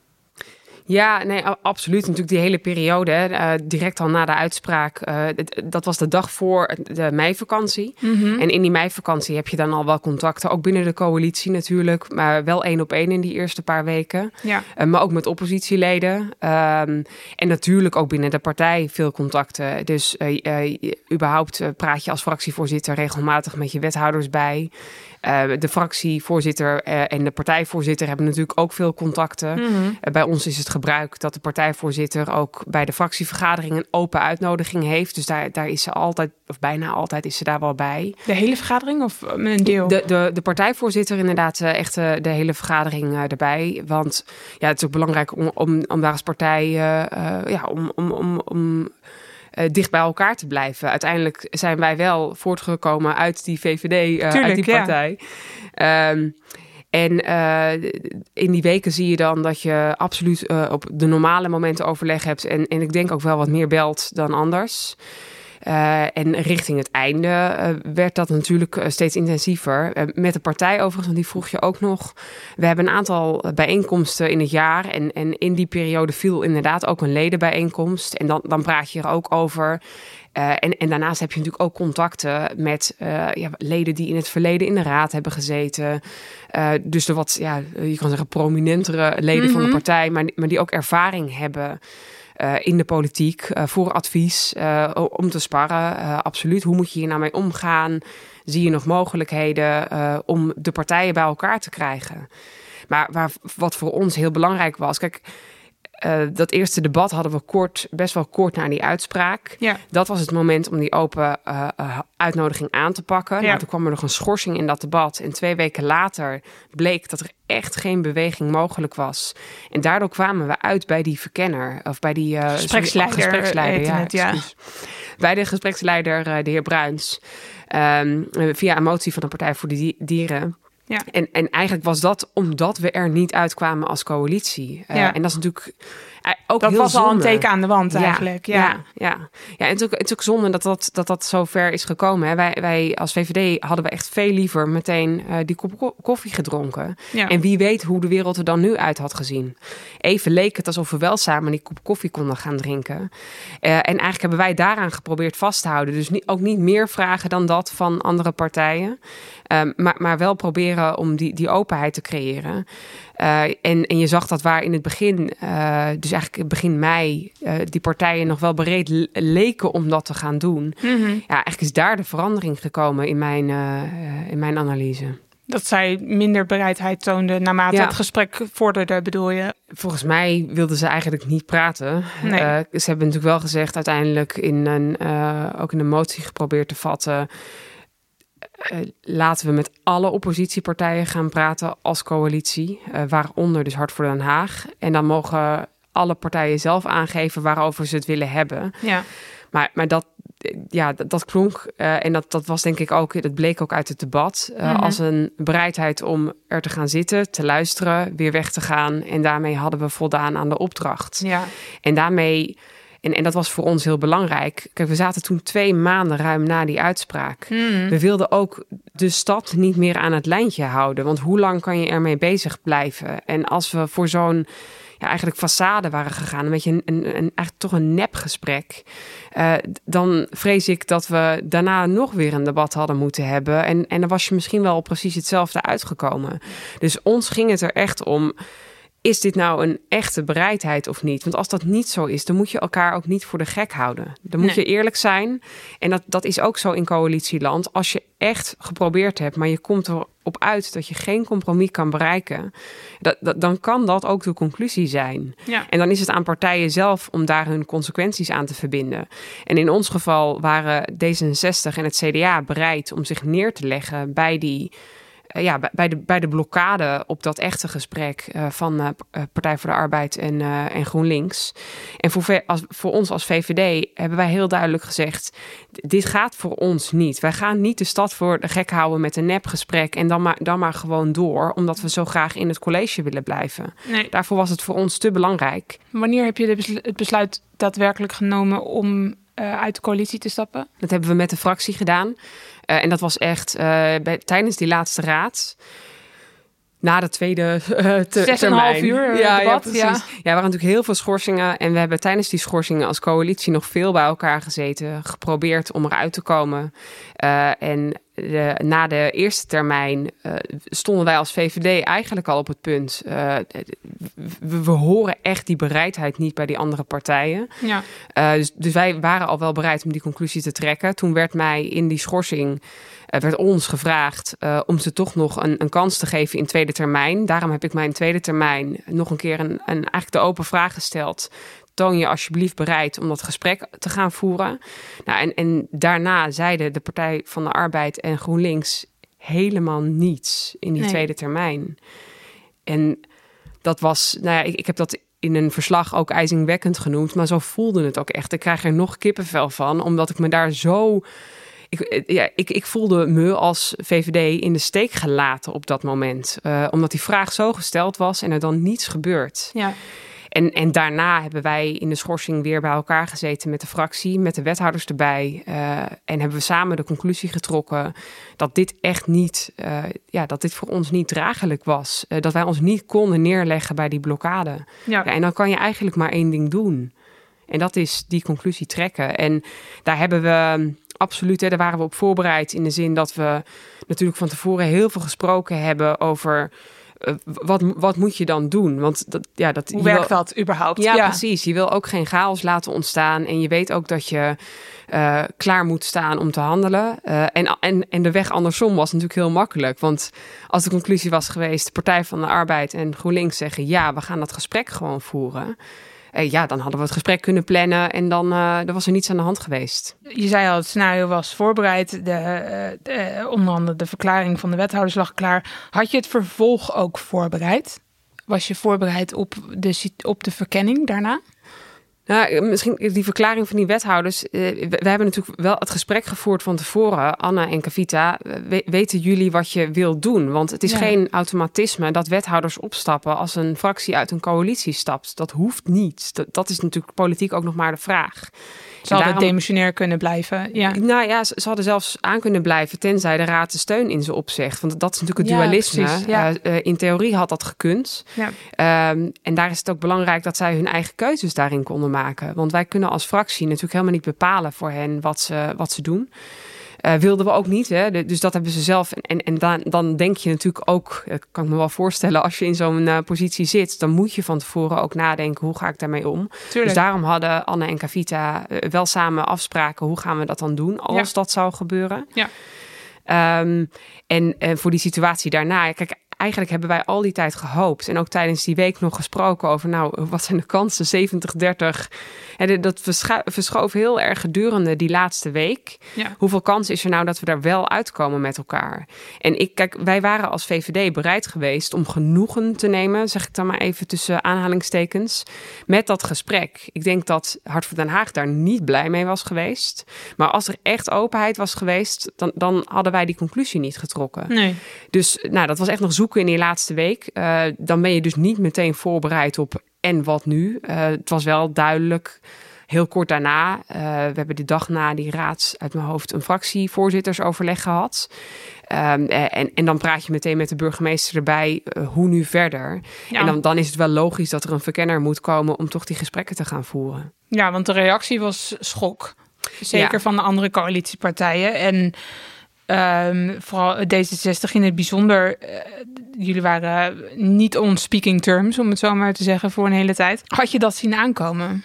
Ja, nee, absoluut. Natuurlijk die hele periode, hè, uh, direct al na de uitspraak. Uh, dat was de dag voor de meivakantie. Mm-hmm. En in die meivakantie heb je dan al wel contacten. Ook binnen de coalitie natuurlijk. Maar wel één op één in die eerste paar weken. Ja. Uh, maar ook met oppositieleden. Um, en natuurlijk ook binnen de partij veel contacten. Dus uh, uh, überhaupt uh, praat je als fractievoorzitter regelmatig met je wethouders bij. Uh, de fractievoorzitter uh, en de partijvoorzitter hebben natuurlijk ook veel contacten. Mm-hmm. Uh, bij ons is het gebruik dat de partijvoorzitter ook bij de fractievergadering een open uitnodiging heeft. Dus daar, daar is ze altijd, of bijna altijd is ze daar wel bij. De hele vergadering of een deel? De, de, de partijvoorzitter inderdaad uh, echt uh, de hele vergadering uh, erbij. Want ja, het is ook belangrijk om, om, om daar als partij uh, uh, ja, om... om, om, om Uh, dicht bij elkaar te blijven. Uiteindelijk zijn wij wel voortgekomen uit die V V D, uh, Tuurlijk, uit die partij. Ja. Um, en uh, in die weken zie je dan dat je absoluut uh, op de normale momenten overleg hebt. En, en ik denk ook wel wat meer belt dan anders. Uh, en richting het einde uh, werd dat natuurlijk uh, steeds intensiever. Uh, met de partij overigens, want die vroeg je ook nog. We hebben een aantal bijeenkomsten in het jaar. En, en in die periode viel inderdaad ook een ledenbijeenkomst. En dan, dan praat je er ook over. Uh, en, en daarnaast heb je natuurlijk ook contacten met uh, ja, leden die in het verleden in de raad hebben gezeten. Uh, dus de wat, ja, je kan zeggen prominentere leden mm-hmm. van de partij, maar, maar die ook ervaring hebben. uh, in de politiek uh, voor advies, uh, om te sparren. Uh, absoluut. Hoe moet je hier nou mee omgaan? Zie je nog mogelijkheden uh, om de partijen bij elkaar te krijgen? Maar waar, wat voor ons heel belangrijk was... Kijk, uh, dat eerste debat hadden we kort, best wel kort na die uitspraak. Ja. Dat was het moment om die open uh, uh, uitnodiging aan te pakken. Ja. Nou, toen kwam er nog een schorsing in dat debat. En twee weken later bleek dat er echt geen beweging mogelijk was. En daardoor kwamen we uit bij die verkenner. Of bij die uh, gespreksleider. gespreksleider ja, het, ja. Bij de gespreksleider, uh, de heer Bruins. Um, via een motie van de Partij voor de Dieren... Ja. En, en eigenlijk was dat omdat we er niet uitkwamen als coalitie. Uh, ja. En dat is natuurlijk ook dat heel was zonde. al een teken aan de wand eigenlijk. Ja, ja, ja. ja. ja en het is, ook, het is ook zonde dat dat, dat, dat zo ver is gekomen. Hè. Wij, wij als V V D hadden we echt veel liever meteen uh, die kop koffie gedronken. Ja. En wie weet hoe de wereld er dan nu uit had gezien. Even leek het alsof we wel samen die kop koffie konden gaan drinken. Uh, en eigenlijk hebben wij daaraan geprobeerd vast te houden. Dus niet, ook niet meer vragen dan dat van andere partijen. Um, maar, maar wel proberen om die, die openheid te creëren. Uh, en, en je zag dat waar in het begin, uh, dus eigenlijk begin mei, uh, die partijen nog wel bereid le- leken om dat te gaan doen. Mm-hmm. Ja, eigenlijk is daar de verandering gekomen in mijn, uh, in mijn analyse. Dat zij minder bereidheid toonden naarmate ja. het gesprek vorderde, bedoel je? Volgens mij wilden ze eigenlijk niet praten. Nee. Uh, ze hebben natuurlijk wel gezegd uiteindelijk in een, uh, ook in een motie geprobeerd te vatten... Uh, laten we met alle oppositiepartijen gaan praten als coalitie. Uh, waaronder dus Hart voor Den Haag. En dan mogen alle partijen zelf aangeven waarover ze het willen hebben. Ja. Maar, maar dat, ja, dat, dat klonk, uh, en dat, dat was denk ik ook, dat bleek ook uit het debat, uh, mm-hmm. als een bereidheid om er te gaan zitten, te luisteren, weer weg te gaan. En daarmee hadden we voldaan aan de opdracht. Ja. En daarmee... En, en dat was voor ons heel belangrijk. Kijk, we zaten toen twee maanden ruim na die uitspraak. Mm. We wilden ook de stad niet meer aan het lijntje houden. Want hoe lang kan je ermee bezig blijven? En als we voor zo'n ja, eigenlijk façade waren gegaan, een beetje een, een, een eigenlijk toch een nepgesprek, uh, dan vrees ik dat we daarna nog weer een debat hadden moeten hebben. En, en dan was je misschien wel precies hetzelfde uitgekomen. Dus ons ging het er echt om, is dit nou een echte bereidheid of niet? Want als dat niet zo is, dan moet je elkaar ook niet voor de gek houden. Dan moet nee. je eerlijk zijn. En dat, dat is ook zo in coalitieland. Als je echt geprobeerd hebt, maar je komt erop uit dat je geen compromis kan bereiken, dat, dat, dan kan dat ook de conclusie zijn. Ja. En dan is het aan partijen zelf om daar hun consequenties aan te verbinden. En in ons geval waren D zesenzestig en het C D A bereid om zich neer te leggen bij die Uh, ja, bij de, bij de blokkade op dat echte gesprek uh, van uh, Partij voor de Arbeid en, uh, en GroenLinks. En voor, als, voor ons als V V D hebben wij heel duidelijk gezegd, dit gaat voor ons niet. Wij gaan niet de stad voor de gek houden met een nepgesprek en dan maar, dan maar gewoon door, omdat we zo graag in het college willen blijven. Nee. Daarvoor was het voor ons te belangrijk. Wanneer heb je de beslu- het besluit daadwerkelijk genomen om uh, uit de coalitie te stappen? Dat hebben we met de fractie gedaan. Uh, en dat was echt uh, bij, tijdens die laatste raad. Na de tweede uh, te, Zes en een half uur uh, ja, debat. Ja, precies. Ja. ja, er waren natuurlijk heel veel schorsingen. En we hebben tijdens die schorsingen als coalitie nog veel bij elkaar gezeten. Geprobeerd om eruit te komen. Uh, en de, na de eerste termijn uh, stonden wij als V V D eigenlijk al op het punt. Uh, we, we horen echt die bereidheid niet bij die andere partijen. Ja. Uh, dus, dus wij waren al wel bereid om die conclusie te trekken. Toen werd mij in die schorsing, uh, werd ons gevraagd uh, om ze toch nog een, een kans te geven in tweede termijn. Daarom heb ik mijn tweede termijn nog een keer een, een, eigenlijk de open vraag gesteld. Toon je alsjeblieft bereid om dat gesprek te gaan voeren? Nou, en, en daarna zeiden de Partij van de Arbeid en GroenLinks helemaal niets in die nee. tweede termijn. En dat was, nou ja, ik, ik heb dat in een verslag ook ijzingwekkend genoemd, maar zo voelde het ook echt. Ik krijg er nog kippenvel van, omdat ik me daar zo... Ik, ja, ik, ik voelde me als V V D in de steek gelaten op dat moment. Uh, omdat die vraag zo gesteld was en er dan niets gebeurt. Ja. En, en daarna hebben wij in de schorsing weer bij elkaar gezeten met de fractie, met de wethouders erbij. Uh, en hebben we samen de conclusie getrokken dat dit echt niet, uh, ja, dat dit voor ons niet draaglijk was. Uh, dat wij ons niet konden neerleggen bij die blokkade. Ja. Ja, en dan kan je eigenlijk maar één ding doen. En dat is die conclusie trekken. En daar hebben we absoluut, hè, daar waren we op voorbereid in de zin dat we natuurlijk van tevoren heel veel gesproken hebben over uh, wat, wat moet je dan doen? Want dat, ja, dat, Hoe werkt wil, dat überhaupt? Ja, ja, precies. Je wil ook geen chaos laten ontstaan. En je weet ook dat je uh, klaar moet staan om te handelen. Uh, en, en, en de weg andersom was natuurlijk heel makkelijk. Want als de conclusie was geweest, de Partij van de Arbeid en GroenLinks zeggen, ja, we gaan dat gesprek gewoon voeren. Uh, ja, dan hadden we het gesprek kunnen plannen en dan uh, er was er niets aan de hand geweest. Je zei al, het scenario was voorbereid. De, de, onder andere de verklaring van de wethouders lag klaar. Had je het vervolg ook voorbereid? Was je voorbereid op de, op de verkenning daarna? Nou, misschien die verklaring van die wethouders. Uh, we, we hebben natuurlijk wel het gesprek gevoerd van tevoren. Anna en Kavita, we, weten jullie wat je wilt doen? Want het is ja. geen automatisme dat wethouders opstappen als een fractie uit een coalitie stapt. Dat hoeft niet. Dat, dat is natuurlijk politiek ook nog maar de vraag. Ze hadden daarom, demissionair kunnen blijven. Ja. Nou ja, ze, ze hadden zelfs aan kunnen blijven tenzij de raad de steun in ze opzegt. Want dat is natuurlijk het ja, dualisme. Ja. Uh, in theorie had dat gekund. Ja. Um, en daar is het ook belangrijk dat zij hun eigen keuzes daarin konden maken. Want wij kunnen als fractie natuurlijk helemaal niet bepalen voor hen wat ze, wat ze doen. Uh, wilden we ook niet. Hè? Dus dat hebben ze zelf. En, en dan, dan denk je natuurlijk ook, kan ik me wel voorstellen, als je in zo'n uh, positie zit, dan moet je van tevoren ook nadenken, hoe ga ik daarmee om? Tuurlijk. Dus daarom hadden Anne en Kavita uh, wel samen afspraken, hoe gaan we dat dan doen als ja. dat zou gebeuren? Ja. Um, en uh, voor die situatie daarna, kijk, eigenlijk hebben wij al die tijd gehoopt. En ook tijdens die week nog gesproken over, nou, wat zijn de kansen? zeventig dertig. En dat verscho- verschoof heel erg gedurende die laatste week. Ja. Hoeveel kans is er nou dat we daar wel uitkomen met elkaar? En ik, kijk, wij waren als V V D bereid geweest om genoegen te nemen, zeg ik dan maar even tussen aanhalingstekens, met dat gesprek. Ik denk dat Hart voor Den Haag daar niet blij mee was geweest. Maar als er echt openheid was geweest, dan, dan hadden wij die conclusie niet getrokken. Nee. Dus nou, dat was echt nog zoeken in die laatste week. Uh, dan ben je dus niet meteen voorbereid op en wat nu. Uh, het was wel duidelijk. Heel kort daarna, uh, we hebben de dag na die raads uit mijn hoofd een fractievoorzittersoverleg gehad. Um, en, en dan praat je meteen met de burgemeester erbij, uh, hoe nu verder? Ja. En dan, dan is het wel logisch dat er een verkenner moet komen om toch die gesprekken te gaan voeren. Ja, want de reactie was schok. Zeker ja. van de andere coalitiepartijen. En Um, vooral D zesenzestig in het bijzonder. Uh, jullie waren niet on speaking terms, om het zo maar te zeggen, voor een hele tijd. Had je dat zien aankomen?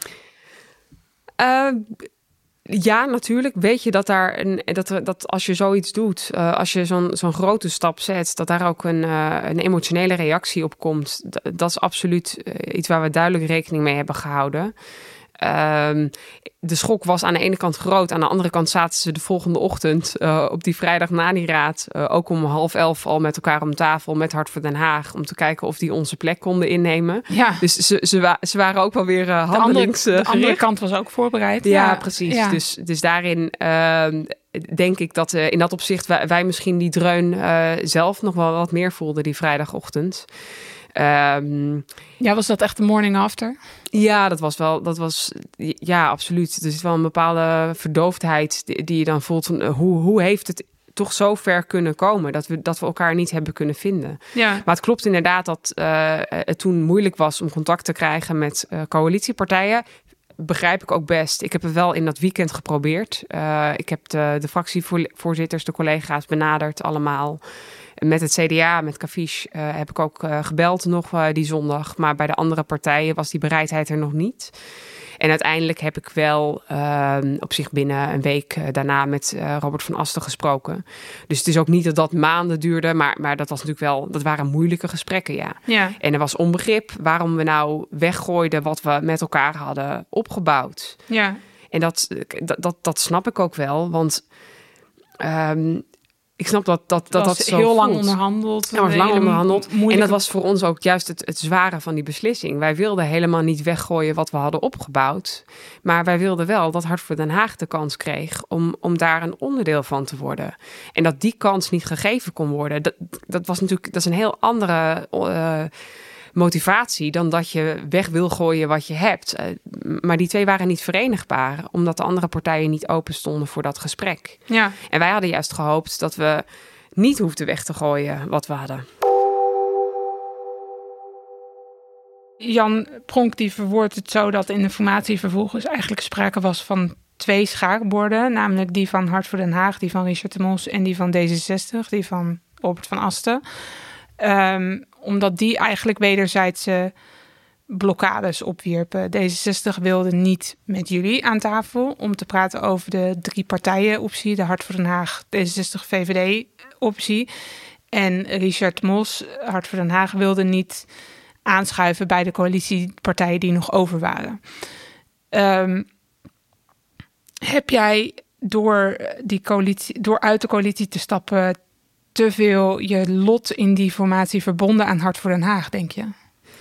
Uh, ja, natuurlijk. Weet je dat daar een, dat, dat als je zoiets doet, uh, als je zo'n, zo'n grote stap zet, dat daar ook een, uh, een emotionele reactie op komt. D- dat is absoluut uh, iets waar we duidelijk rekening mee hebben gehouden. Um, de schok was aan de ene kant groot. Aan de andere kant zaten ze de volgende ochtend uh, op die vrijdag na die raad. Uh, ook om half elf al met elkaar om tafel met Hart voor Den Haag. Om te kijken of die onze plek konden innemen. Ja. Dus ze, ze, wa- ze waren ook wel weer uh, handelingsgericht. De, andere, de andere kant was ook voorbereid. Ja, ja. precies. Ja. Dus, dus daarin uh, denk ik dat uh, in dat opzicht wij, wij misschien die dreun uh, zelf nog wel wat meer voelden die vrijdagochtend. Um, ja, was dat echt de morning after? Ja, dat was wel, dat was, ja, absoluut. Er zit wel een bepaalde verdoofdheid die, die je dan voelt. Van, hoe, hoe heeft het toch zo ver kunnen komen dat we, dat we elkaar niet hebben kunnen vinden? Ja. Maar het klopt inderdaad dat uh, het toen moeilijk was om contact te krijgen met uh, coalitiepartijen. Begrijp ik ook best. Ik heb het wel in dat weekend geprobeerd. Uh, ik heb de, de fractievoorzitters, de collega's benaderd allemaal. Met het C D A, met Kavish, uh, heb ik ook uh, gebeld nog uh, die zondag. Maar bij de andere partijen was die bereidheid er nog niet. En uiteindelijk heb ik wel uh, op zich binnen een week uh, daarna met uh, Robert van Asten gesproken. Dus het is ook niet dat dat maanden duurde, maar, maar dat was natuurlijk wel, dat waren moeilijke gesprekken, ja. ja. En er was onbegrip waarom we nou weggooiden wat we met elkaar hadden opgebouwd. Ja. En dat, dat, dat, dat snap ik ook wel, want Um, ik snap dat dat, dat, dat zo heel voelt. lang onderhandeld. Ja, was lang onderhandeld. Moeilijke... En dat was voor ons ook juist het, het zware van die beslissing. Wij wilden helemaal niet weggooien wat we hadden opgebouwd. Maar wij wilden wel dat Hart voor Den Haag de kans kreeg om, om daar een onderdeel van te worden. En dat die kans niet gegeven kon worden. Dat, dat was natuurlijk, dat is een heel andere Uh, motivatie dan dat je weg wil gooien wat je hebt. Maar die twee waren niet verenigbaar, omdat de andere partijen niet open stonden voor dat gesprek. Ja. En wij hadden juist gehoopt dat we niet hoefden weg te gooien wat we hadden. Jan Pronk die verwoordt het zo dat in de formatie vervolgens eigenlijk sprake was van twee schaakborden, namelijk die van Hart voor Den Haag, die van Richard de Mos en die van D zesenzestig, die van Robert van Asten. Um, omdat die eigenlijk wederzijdse blokkades opwierpen. D zesenzestig wilde niet met jullie aan tafel om te praten over de drie partijen optie. De Hart voor Den Haag, D zesenzestig, V V D optie. En Richard Mos, Hart voor Den Haag, wilde niet aanschuiven bij de coalitiepartijen die nog over waren. Um, heb jij door, die coalitie, door uit de coalitie te stappen te veel je lot in die formatie verbonden aan Hart voor Den Haag, denk je?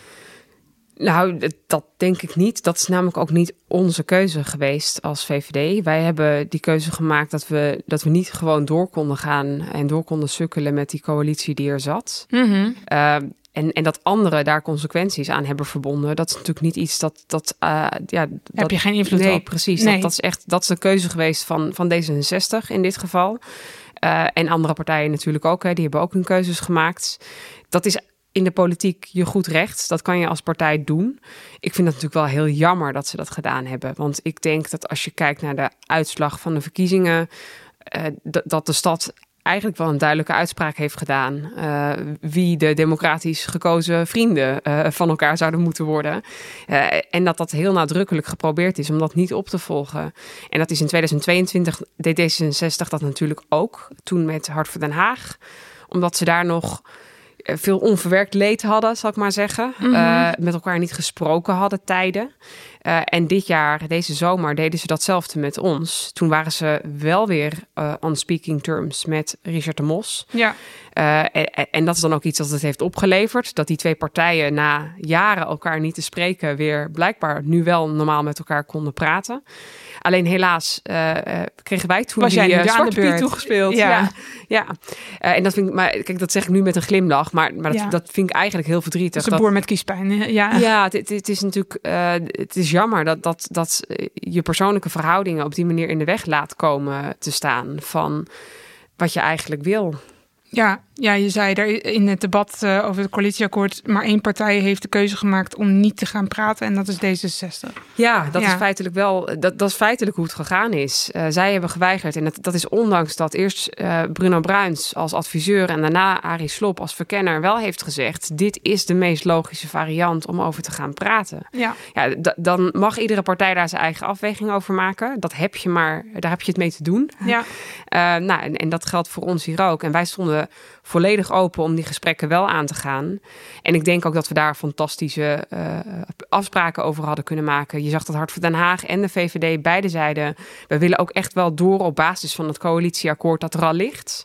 Nou, dat denk ik niet. Dat is namelijk ook niet onze keuze geweest als V V D. Wij hebben die keuze gemaakt dat we, dat we niet gewoon door konden gaan en door konden sukkelen met die coalitie die er zat. Mm-hmm. Uh, en, en dat anderen daar consequenties aan hebben verbonden, dat is natuurlijk niet iets dat... dat uh, ja, Heb dat, je geen invloed nee, op? Precies, nee, dat, dat is echt dat is de keuze geweest van, van D zesenzestig in dit geval. Uh, en andere partijen natuurlijk ook, hè, die hebben ook hun keuzes gemaakt. Dat is in de politiek je goed recht. Dat kan je als partij doen. Ik vind het natuurlijk wel heel jammer dat ze dat gedaan hebben. Want ik denk dat als je kijkt naar de uitslag van de verkiezingen, Uh, d- dat de stad eigenlijk wel een duidelijke uitspraak heeft gedaan. Uh, wie de democratisch gekozen vrienden uh, van elkaar zouden moeten worden. Uh, en dat dat heel nadrukkelijk geprobeerd is om dat niet op te volgen. En dat is in tweeduizend tweeëntwintig deed D zesenzestig dat natuurlijk ook. Toen met Hart voor Den Haag. Omdat ze daar nog veel onverwerkt leed hadden, zal ik maar zeggen. Mm-hmm. Uh, met elkaar niet gesproken hadden tijden. Uh, en dit jaar, deze zomer, deden ze datzelfde met ons. Toen waren ze wel weer uh, on speaking terms met Richard de Mos. Ja. Uh, en, en dat is dan ook iets dat het heeft opgeleverd. Dat die twee partijen na jaren elkaar niet te spreken weer blijkbaar nu wel normaal met elkaar konden praten. Alleen helaas uh, kregen wij toen Was die jij uh, nu Zwarte aan de beurt? Piet toegespeeld. Ja. ja, ja. Uh, en dat vind ik, maar kijk, dat zeg ik nu met een glimlach, maar, maar dat, Ja. dat vind ik eigenlijk heel verdrietig. Dat is een boer met kiespijn. Ja, ja, het, het is natuurlijk, uh, het is jammer dat, dat, dat je persoonlijke verhoudingen op die manier in de weg laat komen te staan van wat je eigenlijk wil. Ja, ja, je zei er in het debat uh, over het coalitieakkoord, maar één partij heeft de keuze gemaakt om niet te gaan praten en dat is D zesenzestig. Ja, dat ja. is feitelijk wel, dat, dat is feitelijk hoe het gegaan is. Uh, zij hebben geweigerd en dat, dat is ondanks dat eerst uh, Bruno Bruins als adviseur en daarna Arie Slob als verkenner wel heeft gezegd, dit is de meest logische variant om over te gaan praten. Ja. Ja, d- dan mag iedere partij daar zijn eigen afweging over maken. Dat heb je maar, daar heb je het mee te doen. Ja. Uh, nou, en, en dat geldt voor ons hier ook. En wij stonden volledig open om die gesprekken wel aan te gaan. En ik denk ook dat we daar fantastische uh, afspraken over hadden kunnen maken. Je zag dat Hart voor Den Haag en de V V D beide zeiden, we willen ook echt wel door op basis van het coalitieakkoord dat er al ligt.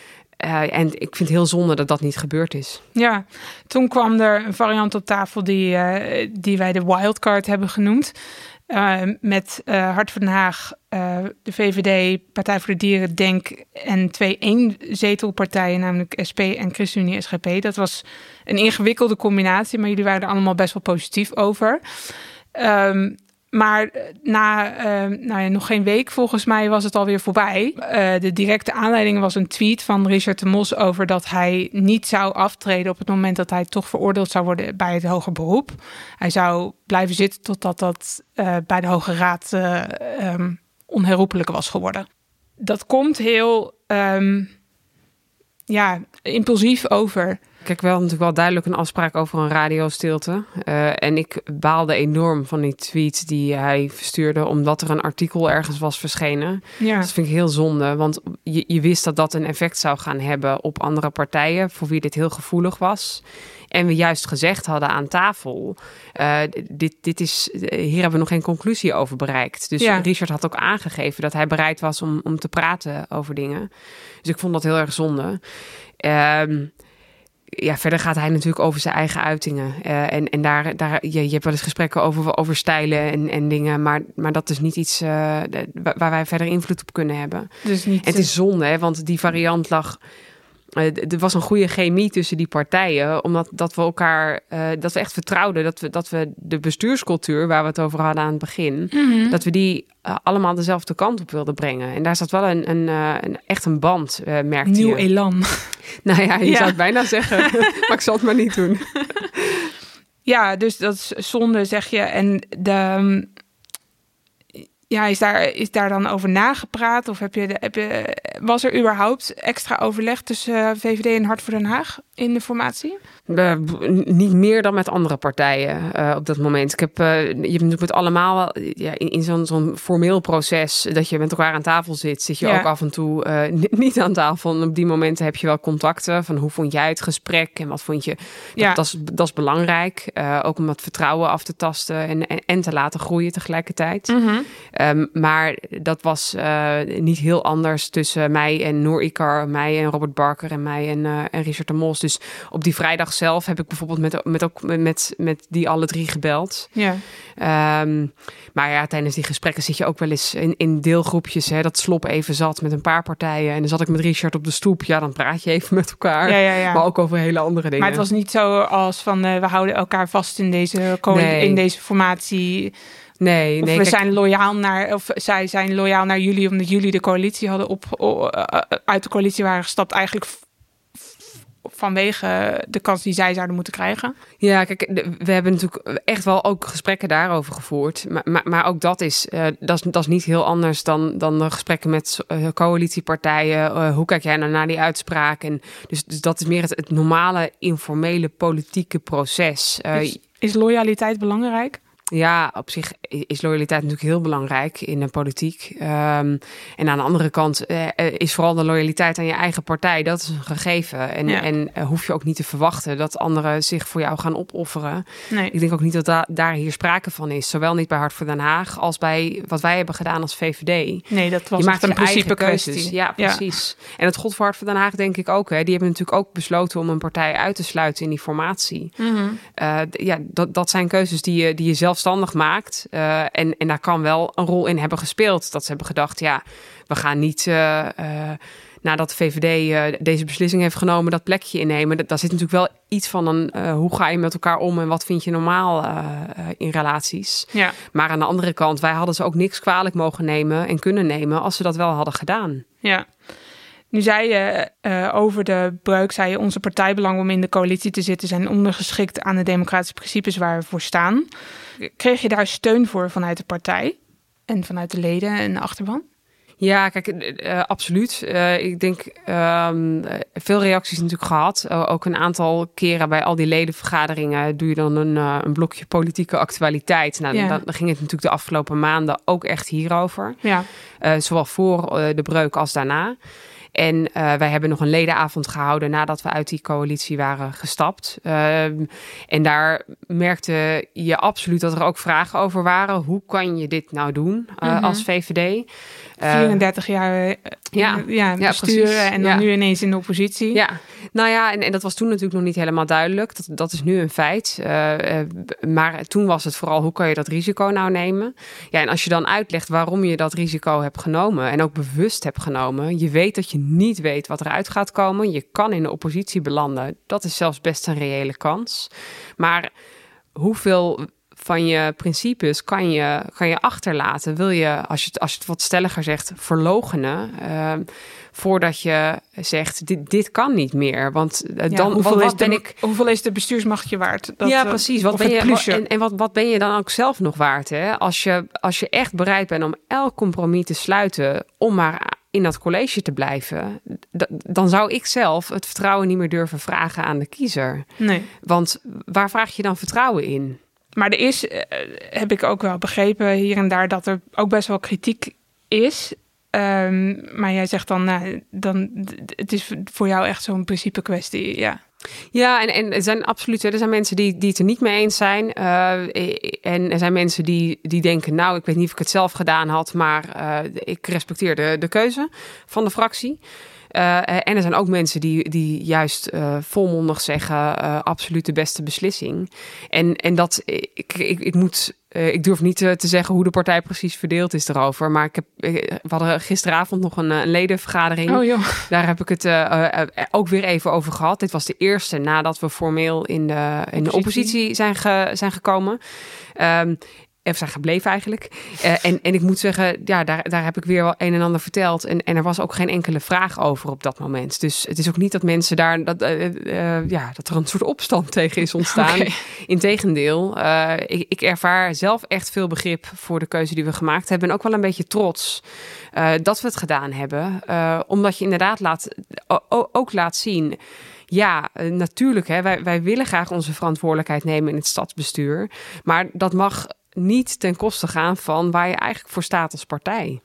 Uh, en ik vind het heel zonde dat dat niet gebeurd is. Ja, toen kwam er een variant op tafel die, uh, die wij de wildcard hebben genoemd. Uh, met uh, Hart voor Den Haag, uh, de V V D, Partij voor de Dieren, Denk en twee eenzetelpartijen, namelijk S P en ChristenUnie S G P. Dat was een ingewikkelde combinatie, maar jullie waren er allemaal best wel positief over. Um, maar na uh, nou ja, nog geen week volgens mij was het alweer voorbij. Uh, de directe aanleiding was een tweet van Richard de Mos over dat hij niet zou aftreden op het moment dat hij toch veroordeeld zou worden bij het hoger beroep. Hij zou blijven zitten totdat dat uh, bij de Hoge Raad uh, um, onherroepelijk was geworden. Dat komt heel um, ja, impulsief over. Kijk, wel natuurlijk wel duidelijk een afspraak over een radiostilte. Uh, en ik baalde enorm van die tweet die hij verstuurde, omdat er een artikel ergens was verschenen. Ja. Dat vind ik heel zonde, want je, je wist dat dat een effect zou gaan hebben op andere partijen, voor wie dit heel gevoelig was. En we juist gezegd hadden aan tafel, uh, dit, dit is, hier hebben we nog geen conclusie over bereikt. Dus ja. Richard had ook aangegeven dat hij bereid was om, om te praten over dingen. Dus ik vond dat heel erg zonde. Um, Ja, verder gaat hij natuurlijk over zijn eigen uitingen. Uh, en en daar, daar, je, je hebt wel eens gesprekken over, over stijlen en, en dingen. Maar, maar dat is niet iets uh, waar wij verder invloed op kunnen hebben. Dus niet, en het is zonde, hè, want die variant lag. Uh, er was een goede chemie tussen die partijen. Omdat dat we elkaar, uh, dat we echt vertrouwden. Dat we, dat we de bestuurscultuur, waar we het over hadden aan het begin. Mm-hmm. Dat we die uh, allemaal dezelfde kant op wilden brengen. En daar zat wel een, een, uh, een echt een band, uh, merkte Nieuw je. elan. Nou ja, je ja. zou het bijna zeggen. Maar ik zal het maar niet doen. Ja, dus dat is zonde, zeg je. En de, ja, is, daar, is daar dan over nagepraat? Of heb je, heb je, was er überhaupt extra overleg tussen uh, V V D en Hart voor Den Haag in de formatie? Uh, niet meer dan met andere partijen uh, op dat moment. Ik heb, uh, je hebt natuurlijk met allemaal ja, in, in zo'n, zo'n formeel proces dat je met elkaar aan tafel zit, zit je ja. ook af en toe uh, n- niet aan tafel. En op die momenten heb je wel contacten van hoe vond jij het gesprek en wat vond je. Dat, ja. dat, is, dat is belangrijk. Uh, ook om het vertrouwen af te tasten en, en, en te laten groeien tegelijkertijd. Mm-hmm. Um, maar dat was uh, niet heel anders tussen mij en Noor Ikar, mij en Robert Barker en mij en, uh, en Richard de Mos. Dus op die vrijdag zelf heb ik bijvoorbeeld met, met, ook, met, met die alle drie gebeld. Ja. Um, maar ja, tijdens die gesprekken zit je ook wel eens in, in deelgroepjes. Hè, dat Slop even zat met een paar partijen. En dan zat ik met Richard op de stoep. Ja, dan praat je even met elkaar. Ja, ja, ja. Maar ook over hele andere dingen. Maar het was niet zo als van uh, we houden elkaar vast in deze, co- nee. in deze formatie. Nee, of nee, we kijk, zijn loyaal naar, of zij zijn loyaal naar jullie omdat jullie de coalitie hadden op, op uh, uit de coalitie waren gestapt, eigenlijk v- vanwege de kans die zij zouden moeten krijgen. Ja, kijk, we hebben natuurlijk echt wel ook gesprekken daarover gevoerd. Maar, maar, maar ook dat is, uh, dat is, dat is niet heel anders dan, dan de gesprekken met uh, coalitiepartijen. Uh, hoe kijk jij nou naar die uitspraak? En dus, dus dat is meer het, het normale, informele politieke proces. Uh, Is, is loyaliteit belangrijk? Ja, op zich is loyaliteit natuurlijk heel belangrijk in de politiek. Um, en aan de andere kant uh, is vooral de loyaliteit aan je eigen partij. Dat is een gegeven. En, ja. en uh, hoef je ook niet te verwachten dat anderen zich voor jou gaan opofferen. Nee. Ik denk ook niet dat da- daar hier sprake van is. Zowel niet bij Hart voor Den Haag als bij wat wij hebben gedaan als V V D. Nee, dat was je maakt een een principe keuzes. kwestie. Ja, precies. Ja. En het God voor Hart voor Den Haag denk ik ook. Hè. Die hebben natuurlijk ook besloten om een partij uit te sluiten in die formatie. Mm-hmm. Uh, ja, dat, dat zijn keuzes die je, die je zelfstandig maakt. Uh, en, en daar kan wel een rol in hebben gespeeld. Dat ze hebben gedacht, ja, we gaan niet Uh, uh, nadat de V V D uh, deze beslissing heeft genomen, dat plekje innemen. Dat, daar zit natuurlijk wel iets van een uh, hoe ga je met elkaar om en wat vind je normaal uh, uh, in relaties. Ja. Maar aan de andere kant, wij hadden ze ook niks kwalijk mogen nemen en kunnen nemen als ze dat wel hadden gedaan. Ja. Nu zei je uh, over de breuk, zei je onze partijbelangen om in de coalitie te zitten zijn ondergeschikt aan de democratische principes waar we voor staan. Kreeg je daar steun voor vanuit de partij en vanuit de leden en de achterban? Ja, kijk, uh, absoluut. Uh, ik denk um, veel reacties natuurlijk gehad. Uh, ook een aantal keren bij al die ledenvergaderingen doe je dan een, uh, een blokje politieke actualiteit. Nou, ja. dan, dan ging het natuurlijk de afgelopen maanden ook echt hierover. Ja. Uh, zowel voor uh, de breuk als daarna. En uh, wij hebben nog een ledenavond gehouden nadat we uit die coalitie waren gestapt. Uh, en daar merkte je absoluut dat er ook vragen over waren. Hoe kan je dit nou doen uh, mm-hmm. als V V D? vierendertig jaar uh, ja, ja, besturen ja, en dan ja. nu ineens in de oppositie. Ja, nou ja, en, en dat was toen natuurlijk nog niet helemaal duidelijk. Dat, dat is nu een feit. Uh, uh, maar toen was het vooral, hoe kan je dat risico nou nemen? Ja, en als je dan uitlegt waarom je dat risico hebt genomen en ook bewust hebt genomen. Je weet dat je niet weet wat eruit gaat komen. Je kan in de oppositie belanden. Dat is zelfs best een reële kans. Maar hoeveel van je principes kan je, kan je achterlaten? Wil je, als je, het, als je het wat stelliger zegt, verloochenen? Uh, voordat je zegt, dit, dit kan niet meer. Want uh, ja, dan hoeveel, wat, is wat de, ben ik, hoeveel is de bestuursmacht je waard? Dat, ja, precies. Wat ben je, en en wat, wat ben je dan ook zelf nog waard? Hè? Als je, als je echt bereid bent om elk compromis te sluiten om maar in dat college te blijven, d- dan zou ik zelf het vertrouwen niet meer durven vragen aan de kiezer. Nee. Want waar vraag je dan vertrouwen in? Maar er is, uh, heb ik ook wel begrepen hier en daar, dat er ook best wel kritiek is. Um, maar jij zegt dan, nou, dan, het is voor jou echt zo'n principe kwestie, ja. Ja, en, en er zijn absoluut, er zijn mensen die, die het er niet mee eens zijn. Uh, en er zijn mensen die, die denken, nou, ik weet niet of ik het zelf gedaan had, maar uh, ik respecteer de, de keuze van de fractie. Uh, en er zijn ook mensen die, die juist uh, volmondig zeggen, uh, absoluut de beste beslissing. En, en dat, ik, ik, ik moet, uh, ik durf niet uh, te zeggen hoe de partij precies verdeeld is erover. Maar ik heb, we hadden gisteravond nog een, een ledenvergadering. Oh, joh. Daar heb ik het uh, uh, ook weer even over gehad. Dit was de eerste nadat we formeel in de, in de oppositie zijn, ge, zijn gekomen. Um, Of zijn gebleven eigenlijk. Uh, en, en ik moet zeggen, ja, daar, daar heb ik weer wel een en ander verteld. En, en er was ook geen enkele vraag over op dat moment. Dus het is ook niet dat mensen daar, dat, uh, uh, ja, dat er een soort opstand tegen is ontstaan. Okay. Integendeel, uh, ik, ik ervaar zelf echt veel begrip voor de keuze die we gemaakt hebben. En ook wel een beetje trots uh, dat we het gedaan hebben. Uh, omdat je inderdaad laat, o, ook laat zien... Ja, natuurlijk, hè, wij, wij willen graag onze verantwoordelijkheid nemen in het stadsbestuur. Maar dat mag niet ten koste gaan van waar je eigenlijk voor staat als partij.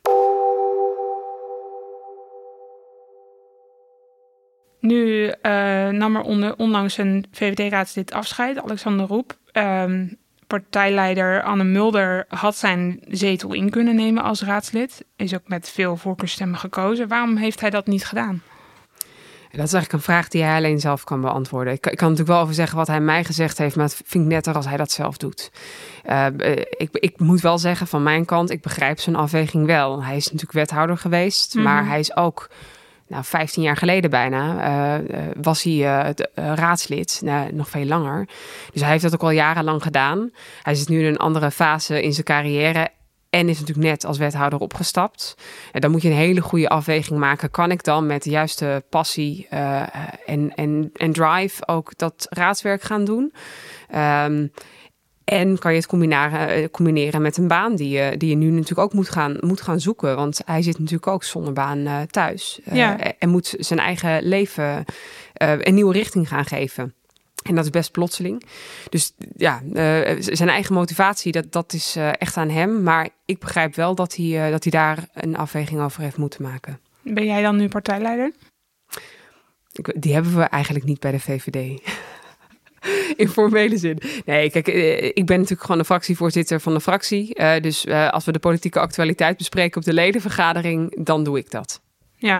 Nu uh, nam er onder, onlangs een V V D-raadslid afscheid, Alexander Roep. Um, partijleider Anne Mulder had zijn zetel in kunnen nemen als raadslid. Is ook met veel voorkeurstemmen gekozen. Waarom heeft hij dat niet gedaan? Dat is eigenlijk een vraag die hij alleen zelf kan beantwoorden. Ik, ik kan natuurlijk wel over zeggen wat hij mij gezegd heeft, maar het vind ik netter als hij dat zelf doet. Uh, ik, ik moet wel zeggen van mijn kant, ik begrijp zijn afweging wel. Hij is natuurlijk wethouder geweest, mm-hmm. maar hij is ook, nou, vijftien jaar geleden bijna, uh, uh, was hij uh, de, uh, raadslid, nou, nog veel langer. Dus hij heeft dat ook al jarenlang gedaan. Hij zit nu in een andere fase in zijn carrière. En is natuurlijk net als wethouder opgestapt. En dan moet je een hele goede afweging maken. Kan ik dan met de juiste passie uh, en, en, en drive ook dat raadswerk gaan doen? Um, en kan je het combineren, combineren met een baan die je, die je nu natuurlijk ook moet gaan, moet gaan zoeken. Want hij zit natuurlijk ook zonder baan uh, thuis. Uh, ja. En moet zijn eigen leven uh, een nieuwe richting gaan geven. En dat is best plotseling. Dus ja, uh, zijn eigen motivatie, dat, dat is uh, echt aan hem. Maar ik begrijp wel dat hij, uh, dat hij daar een afweging over heeft moeten maken. Ben jij dan nu partijleider? Ik, die hebben we eigenlijk niet bij de V V D. In formele zin. Nee, kijk, ik ben natuurlijk gewoon de fractievoorzitter van de fractie. Uh, dus uh, als we de politieke actualiteit bespreken op de ledenvergadering, dan doe ik dat. Ja.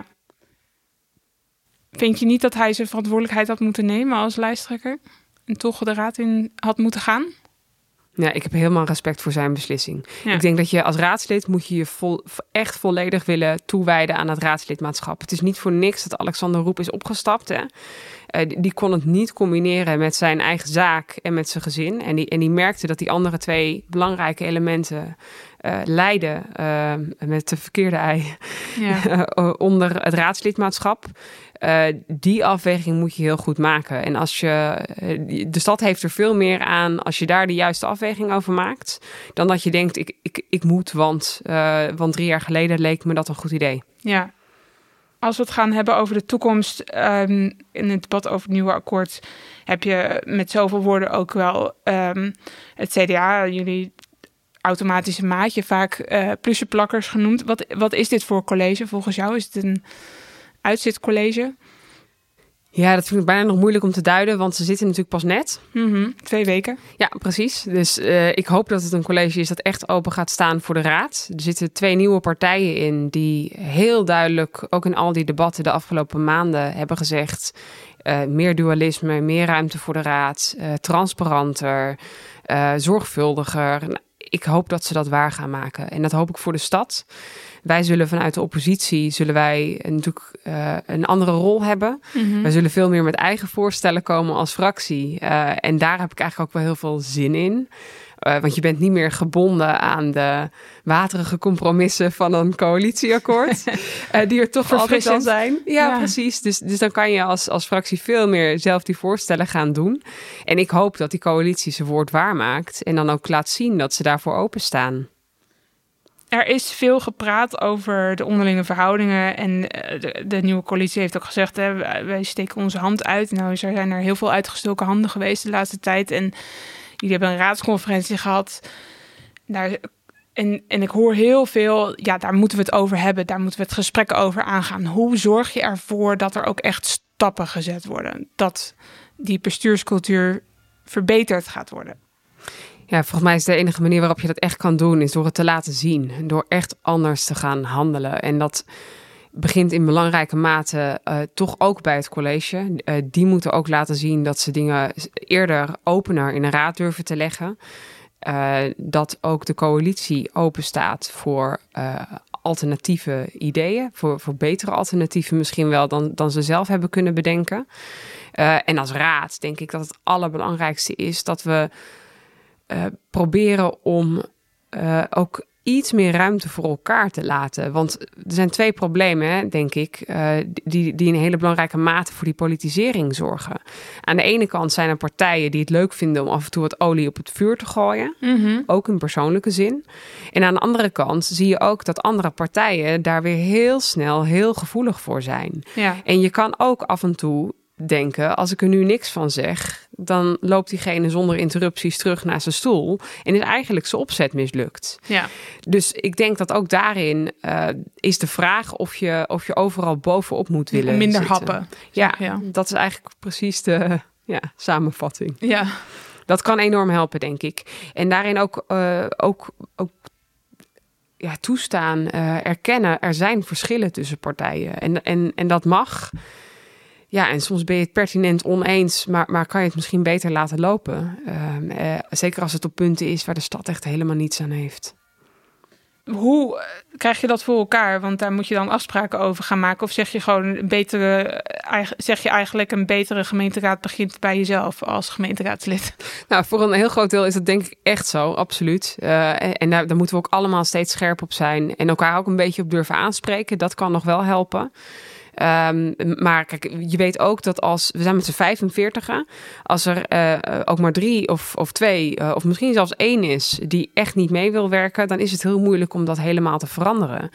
Vind je niet dat hij zijn verantwoordelijkheid had moeten nemen als lijsttrekker? En toch de raad in had moeten gaan? Ja, ik heb helemaal respect voor zijn beslissing. Ja. Ik denk dat je als raadslid moet je je vol, echt volledig willen toewijden aan het raadslidmaatschap. Het is niet voor niks dat Alexander Roep is opgestapt. Hè? Uh, die, die kon het niet combineren met zijn eigen zaak en met zijn gezin. En die, en die merkte dat die andere twee belangrijke elementen uh, leiden uh, met de verkeerde ei ja. uh, onder het raadslidmaatschap. Uh, die afweging moet je heel goed maken. En als je, uh, de stad heeft er veel meer aan als je daar de juiste afweging over maakt, dan dat je denkt, ik, ik, ik moet, want, uh, want drie jaar geleden leek me dat een goed idee. Ja. Als we het gaan hebben over de toekomst, um, in het debat over het nieuwe akkoord, heb je met zoveel woorden ook wel um, het C D A, jullie automatische maatje, vaak uh, plussenplakkers genoemd. Wat, wat is dit voor college volgens jou? Is het een uitzitcollege? Ja, dat vind ik bijna nog moeilijk om te duiden, want ze zitten natuurlijk pas net. Mm-hmm, twee weken. Ja, precies. Dus uh, ik hoop dat het een college is dat echt open gaat staan voor de raad. Er zitten twee nieuwe partijen in die heel duidelijk, ook in al die debatten de afgelopen maanden, hebben gezegd, Uh, meer dualisme, meer ruimte voor de raad, uh, transparanter, uh, zorgvuldiger. Nou, ik hoop dat ze dat waar gaan maken. En dat hoop ik voor de stad. Wij zullen vanuit de oppositie zullen wij natuurlijk uh, een andere rol hebben. Mm-hmm. Wij zullen veel meer met eigen voorstellen komen als fractie. Uh, en daar heb ik eigenlijk ook wel heel veel zin in. Uh, want je bent niet meer gebonden aan de waterige compromissen van een coalitieakkoord. uh, die er toch altijd zal zijn. Ja, ja. precies. Dus, dus dan kan je als, als fractie veel meer zelf die voorstellen gaan doen. En ik hoop dat die coalitie zijn woord waarmaakt. En dan ook laat zien dat ze daarvoor openstaan. Er is veel gepraat over de onderlinge verhoudingen. En de, de nieuwe coalitie heeft ook gezegd, hè, wij steken onze hand uit. Nou, er zijn er heel veel uitgestoken handen geweest de laatste tijd. En jullie hebben een raadsconferentie gehad. Daar, en, en ik hoor heel veel, ja, daar moeten we het over hebben. Daar moeten we het gesprek over aangaan. Hoe zorg je ervoor dat er ook echt stappen gezet worden? Dat die bestuurscultuur verbeterd gaat worden? Ja, volgens mij is de enige manier waarop je dat echt kan doen, is door het te laten zien. Door echt anders te gaan handelen. En dat begint in belangrijke mate uh, toch ook bij het college. Uh, die moeten ook laten zien dat ze dingen eerder opener in een raad durven te leggen. Uh, dat ook de coalitie open staat voor uh, alternatieve ideeën. Voor, voor betere alternatieven misschien wel dan, dan ze zelf hebben kunnen bedenken. Uh, en als raad denk ik dat het allerbelangrijkste is dat we Uh, proberen om uh, ook iets meer ruimte voor elkaar te laten. Want er zijn twee problemen, hè, denk ik, uh, die, die in een hele belangrijke mate voor die politisering zorgen. Aan de ene kant zijn er partijen die het leuk vinden om af en toe wat olie op het vuur te gooien. Mm-hmm. Ook in persoonlijke zin. En aan de andere kant zie je ook dat andere partijen daar weer heel snel heel gevoelig voor zijn. Ja. En je kan ook af en toe denken, als ik er nu niks van zeg, dan loopt diegene zonder interrupties terug naar zijn stoel en is eigenlijk zijn opzet mislukt. Ja. Dus ik denk dat ook daarin uh, is de vraag of je, of je overal bovenop moet willen Minder zitten. happen. Ja, ja, dat is eigenlijk precies de ja, samenvatting. Ja. Dat kan enorm helpen, denk ik. En daarin ook, uh, ook, ook ja, toestaan, uh, erkennen, er zijn verschillen tussen partijen. En, en, en dat mag. Ja, en soms ben je het pertinent oneens, maar, maar kan je het misschien beter laten lopen. Uh, uh, zeker als het op punten is waar de stad echt helemaal niets aan heeft. Hoe krijg je dat voor elkaar? Want daar moet je dan afspraken over gaan maken. Of zeg je gewoon een betere, zeg je eigenlijk een betere gemeenteraad begint bij jezelf als gemeenteraadslid? Nou, voor een heel groot deel is dat denk ik echt zo, absoluut. Uh, en daar, daar moeten we ook allemaal steeds scherp op zijn. En elkaar ook een beetje op durven aanspreken. Dat kan nog wel helpen. Um, maar kijk, je weet ook dat als we zijn met z'n vijfenveertigen, als er uh, ook maar drie of, of twee uh, of misschien zelfs één is die echt niet mee wil werken, dan is het heel moeilijk om dat helemaal te veranderen.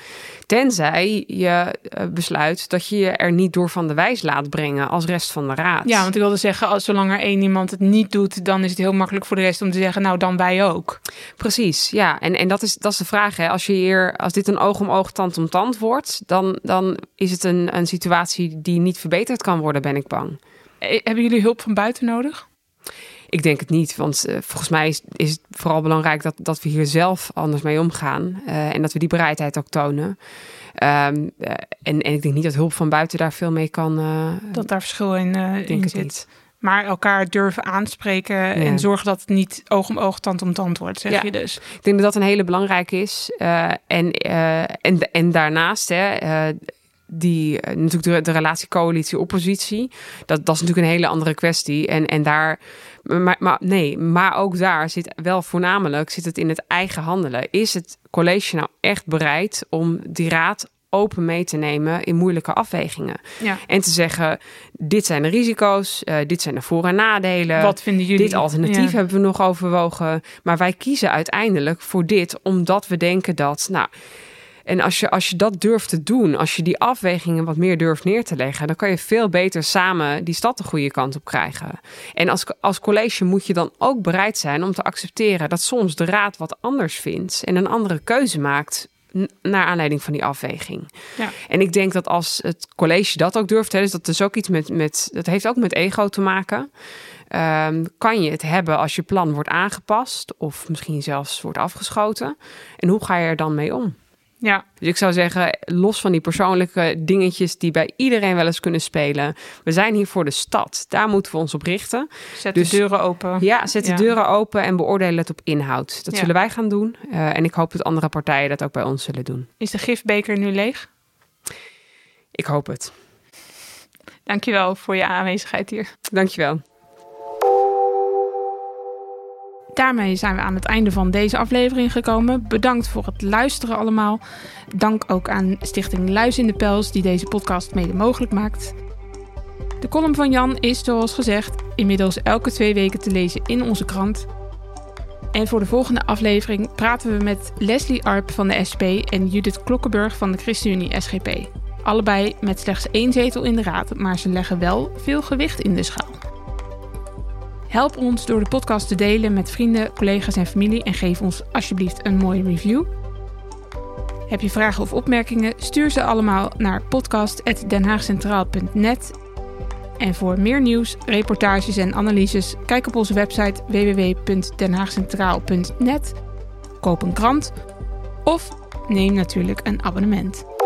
Tenzij je uh, besluit dat je je er niet door van de wijs laat brengen als rest van de raad. Ja, want ik wilde zeggen, als zolang er één iemand het niet doet, dan is het heel makkelijk voor de rest om te zeggen, nou dan wij ook. Precies, ja. En, en dat is, dat is de vraag. Hè. Als je hier, als dit een oog om oog, tand om tand wordt, dan, dan is het een, een situatie die niet verbeterd kan worden, ben ik bang. Hebben jullie hulp van buiten nodig? Ik denk het niet, want uh, volgens mij is, is het vooral belangrijk dat, dat we hier zelf anders mee omgaan. Uh, en dat we die bereidheid ook tonen. Um, uh, en, en ik denk niet dat hulp van buiten daar veel mee kan. Uh, dat daar verschil in, uh, denk in het zit. Niet. Maar elkaar durven aanspreken ja. en zorgen dat het niet oog om oog, tand om tand wordt, zeg ja. je dus. Ik denk dat dat een hele belangrijke is. Uh, en, uh, en, en daarnaast, hè, uh, die uh, natuurlijk de, de relatie coalitie-oppositie, dat, dat is natuurlijk een hele andere kwestie. En, en daar, maar, maar nee, maar ook daar zit wel voornamelijk zit het in het eigen handelen. Is het college nou echt bereid om die raad open mee te nemen in moeilijke afwegingen. Ja. En te zeggen, dit zijn de risico's, uh, dit zijn de voor- en nadelen. Wat vinden jullie? Dit alternatief ja. hebben we nog overwogen. Maar wij kiezen uiteindelijk voor dit, omdat we denken dat, nou, en als je, als je dat durft te doen, als je die afwegingen wat meer durft neer te leggen, dan kan je veel beter samen die stad de goede kant op krijgen. En als, als college moet je dan ook bereid zijn om te accepteren dat soms de raad wat anders vindt en een andere keuze maakt naar aanleiding van die afweging. Ja. En ik denk dat als het college dat ook durft, hè, dus dat is ook iets met, met, dat heeft ook met ego te maken. Um, kan je het hebben als je plan wordt aangepast of misschien zelfs wordt afgeschoten? En hoe ga je er dan mee om? Ja. Dus ik zou zeggen, los van die persoonlijke dingetjes die bij iedereen wel eens kunnen spelen. We zijn hier voor de stad. Daar moeten we ons op richten. Zet dus, de deuren open. Ja, zet de ja. deuren open en beoordelen het op inhoud. Dat ja. zullen wij gaan doen. Uh, en ik hoop dat andere partijen dat ook bij ons zullen doen. Is de gifbeker nu leeg? Ik hoop het. Dankjewel voor je aanwezigheid hier. Dankjewel. Daarmee zijn we aan het einde van deze aflevering gekomen. Bedankt voor het luisteren allemaal. Dank ook aan Stichting Luis in de Pels die deze podcast mede mogelijk maakt. De column van Jan is, zoals gezegd, inmiddels elke twee weken te lezen in onze krant. En voor de volgende aflevering praten we met Leslie Arp van de S P en Judith Klokkenburg van de ChristenUnie S G P. Allebei met slechts één zetel in de raad, maar ze leggen wel veel gewicht in de schaal. Help ons door de podcast te delen met vrienden, collega's en familie en geef ons alsjeblieft een mooie review. Heb je vragen of opmerkingen? Stuur ze allemaal naar podcast apenstaartje denhaagcentraal punt net. En voor meer nieuws, reportages en analyses, kijk op onze website w w w punt denhaagcentraal punt net. Koop een krant of neem natuurlijk een abonnement.